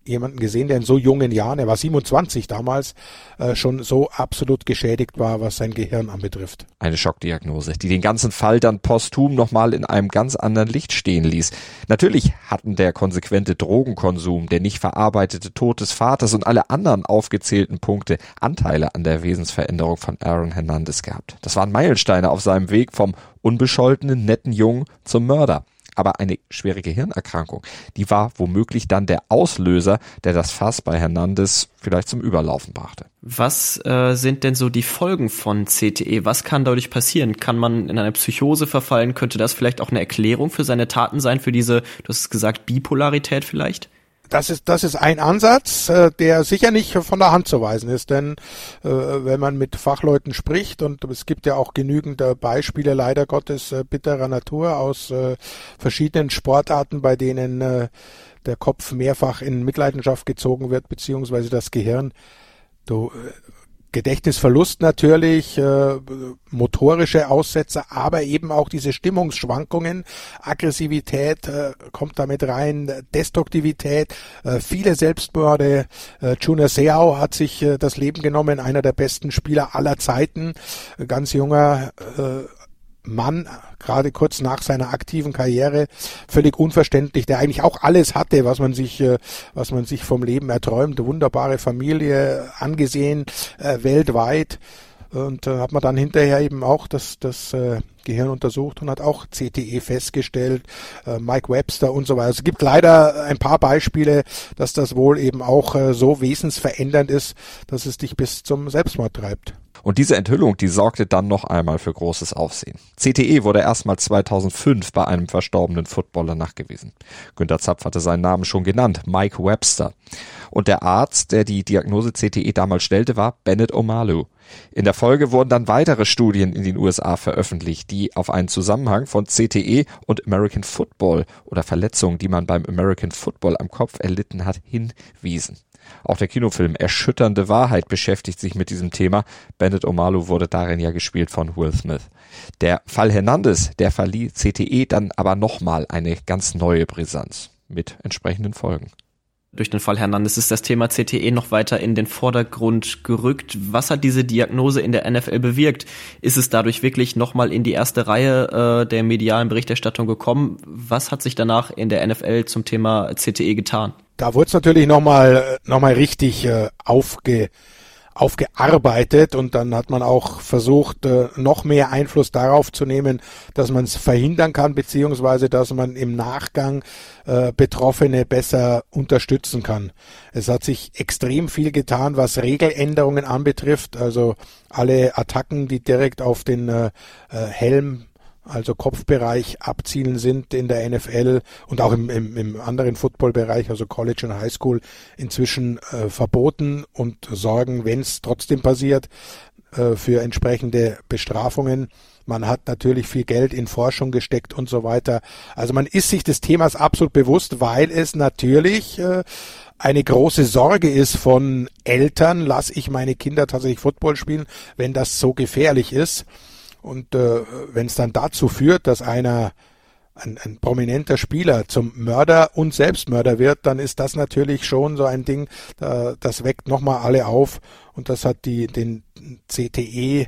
jemanden gesehen, der in so jungen Jahren, er war siebenundzwanzig damals, äh, schon so absolut geschädigt war, was sein Gehirn anbetrifft. Eine Schockdiagnose, die den ganzen Fall dann posthum nochmal in einem ganz anderen Licht stehen ließ. Natürlich hatten der konsequente Drogenkonsum, der nicht verarbeitete Tod des Vaters und alle anderen aufgezählten Punkte Anteile an der Wesensveränderung von Aaron Hernandez gehabt. Das waren Meilensteine auf seinem Weg vom unbescholtenen, netten Jungen zum Mörder. Aber eine schwere Gehirnerkrankung, die war womöglich dann der Auslöser, der das Fass bei Hernandez vielleicht zum Überlaufen brachte. Was äh, sind denn so die Folgen von C T E? Was kann dadurch passieren? Kann man in eine Psychose verfallen? Könnte das vielleicht auch eine Erklärung für seine Taten sein, für diese, du hast es gesagt, Bipolarität vielleicht? Das ist, das ist ein Ansatz, äh, der sicher nicht von der Hand zu weisen ist, denn äh, wenn man mit Fachleuten spricht, und es gibt ja auch genügend äh, Beispiele, leider Gottes, äh, bitterer Natur aus äh, verschiedenen Sportarten, bei denen äh, der Kopf mehrfach in Mitleidenschaft gezogen wird, beziehungsweise das Gehirn. Du, äh, Gedächtnisverlust natürlich, äh, motorische Aussetzer, aber eben auch diese Stimmungsschwankungen, Aggressivität äh, kommt damit rein, Destruktivität, äh, viele Selbstmorde. Äh, Junior Seau hat sich äh, das Leben genommen, einer der besten Spieler aller Zeiten, äh, ganz junger äh, Mann, gerade kurz nach seiner aktiven Karriere, völlig unverständlich, der eigentlich auch alles hatte, was man sich, was man sich vom Leben erträumt, wunderbare Familie, angesehen, äh, weltweit, und äh, hat man dann hinterher eben auch das, das äh, Gehirn untersucht und hat auch C T E festgestellt, äh, Mike Webster und so weiter. Also es gibt leider ein paar Beispiele, dass das wohl eben auch äh, so wesensverändernd ist, dass es dich bis zum Selbstmord treibt. Und diese Enthüllung, die sorgte dann noch einmal für großes Aufsehen. C T E wurde erstmals zweitausendfünf bei einem verstorbenen Footballer nachgewiesen. Günter Zapf hatte seinen Namen schon genannt, Mike Webster. Und der Arzt, der die Diagnose C T E damals stellte, war Bennett Omalu. In der Folge wurden dann weitere Studien in den U S A veröffentlicht, die auf einen Zusammenhang von C T E und American Football oder Verletzungen, die man beim American Football am Kopf erlitten hat, hinwiesen. Auch der Kinofilm Erschütternde Wahrheit beschäftigt sich mit diesem Thema. Bennett Omalu wurde darin ja gespielt von Will Smith. Der Fall Hernandez, der verlieh C T E dann aber nochmal eine ganz neue Brisanz mit entsprechenden Folgen. Durch den Fall Hernandez ist das Thema C T E noch weiter in den Vordergrund gerückt. Was hat diese Diagnose in der N F L bewirkt? Ist es dadurch wirklich nochmal in die erste Reihe äh, der medialen Berichterstattung gekommen? Was hat sich danach in der N F L zum Thema C T E getan? Da wurde es natürlich nochmal noch mal richtig äh, aufge, aufgearbeitet, und dann hat man auch versucht, äh, noch mehr Einfluss darauf zu nehmen, dass man es verhindern kann, beziehungsweise dass man im Nachgang äh, Betroffene besser unterstützen kann. Es hat sich extrem viel getan, was Regeländerungen anbetrifft, also alle Attacken, die direkt auf den äh, Helm, also Kopfbereich, abzielen sind in der N F L und auch im, im, im anderen Footballbereich, also College und High School, inzwischen äh, verboten und sorgen, wenn es trotzdem passiert, äh, für entsprechende Bestrafungen. Man hat natürlich viel Geld in Forschung gesteckt und so weiter. Also man ist sich des Themas absolut bewusst, weil es natürlich äh, eine große Sorge ist von Eltern, lasse ich meine Kinder tatsächlich Football spielen, wenn das so gefährlich ist. Und äh, wenn es dann dazu führt, dass einer, ein, ein prominenter Spieler zum Mörder und Selbstmörder wird, dann ist das natürlich schon so ein Ding, äh, das weckt nochmal alle auf, und das hat die den C T E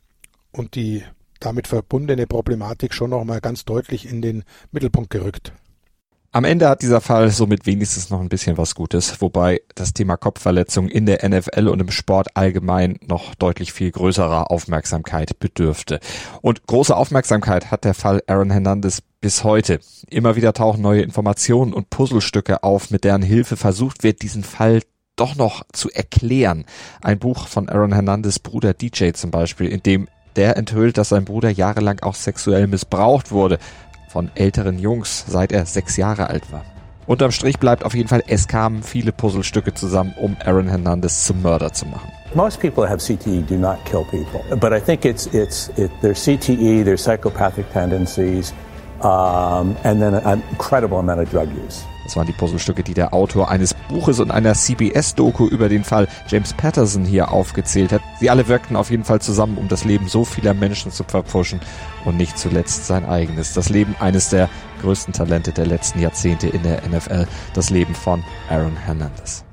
und die damit verbundene Problematik schon nochmal ganz deutlich in den Mittelpunkt gerückt. Am Ende hat dieser Fall somit wenigstens noch ein bisschen was Gutes, wobei das Thema Kopfverletzung in der N F L und im Sport allgemein noch deutlich viel größerer Aufmerksamkeit bedürfte. Und große Aufmerksamkeit hat der Fall Aaron Hernandez bis heute. Immer wieder tauchen neue Informationen und Puzzlestücke auf, mit deren Hilfe versucht wird, diesen Fall doch noch zu erklären. Ein Buch von Aaron Hernandez' Bruder D J zum Beispiel, in dem der enthüllt, dass sein Bruder jahrelang auch sexuell missbraucht wurde von älteren Jungs, seit er sechs Jahre alt war. Unterm Strich bleibt auf jeden Fall, es kamen viele Puzzlestücke zusammen, um Aaron Hernandez zum Mörder zu machen. Most people who have C T E do not kill people, but I think it's it's it, there's C T E, there's psychopathic tendencies, um, and then an incredible amount of drug use. Das waren die Puzzlestücke, die der Autor eines Buches und einer C B S-Doku über den Fall James Patterson hier aufgezählt hat. Sie alle wirkten auf jeden Fall zusammen, um das Leben so vieler Menschen zu verpfuschen und nicht zuletzt sein eigenes. Das Leben eines der größten Talente der letzten Jahrzehnte in der N F L. Das Leben von Aaron Hernandez.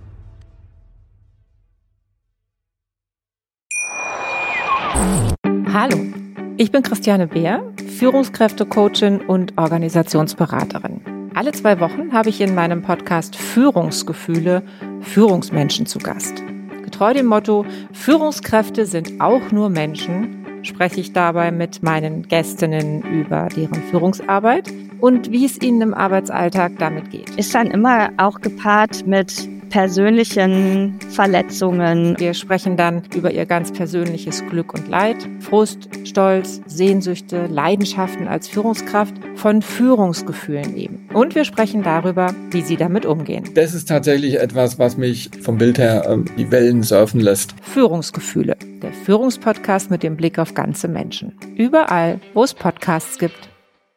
Hallo, ich bin Christiane Beer, Führungskräftecoachin und Organisationsberaterin. Alle zwei Wochen habe ich in meinem Podcast Führungsgefühle Führungsmenschen zu Gast. Getreu dem Motto Führungskräfte sind auch nur Menschen, spreche ich dabei mit meinen Gästinnen über deren Führungsarbeit und wie es ihnen im Arbeitsalltag damit geht. Ist dann immer auch gepaart mit persönlichen Verletzungen. Wir sprechen dann über ihr ganz persönliches Glück und Leid, Frust, Stolz, Sehnsüchte, Leidenschaften als Führungskraft, von Führungsgefühlen eben. Und wir sprechen darüber, wie sie damit umgehen. Das ist tatsächlich etwas, was mich vom Bild her äh, die Wellen surfen lässt. Führungsgefühle, der Führungspodcast mit dem Blick auf ganze Menschen. Überall, wo es Podcasts gibt.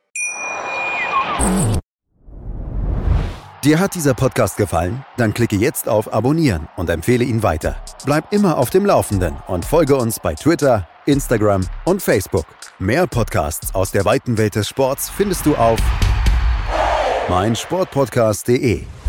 Dir hat dieser Podcast gefallen? Dann klicke jetzt auf Abonnieren und empfehle ihn weiter. Bleib immer auf dem Laufenden und folge uns bei Twitter, Instagram und Facebook. Mehr Podcasts aus der weiten Welt des Sports findest du auf meinsportpodcast punkt de.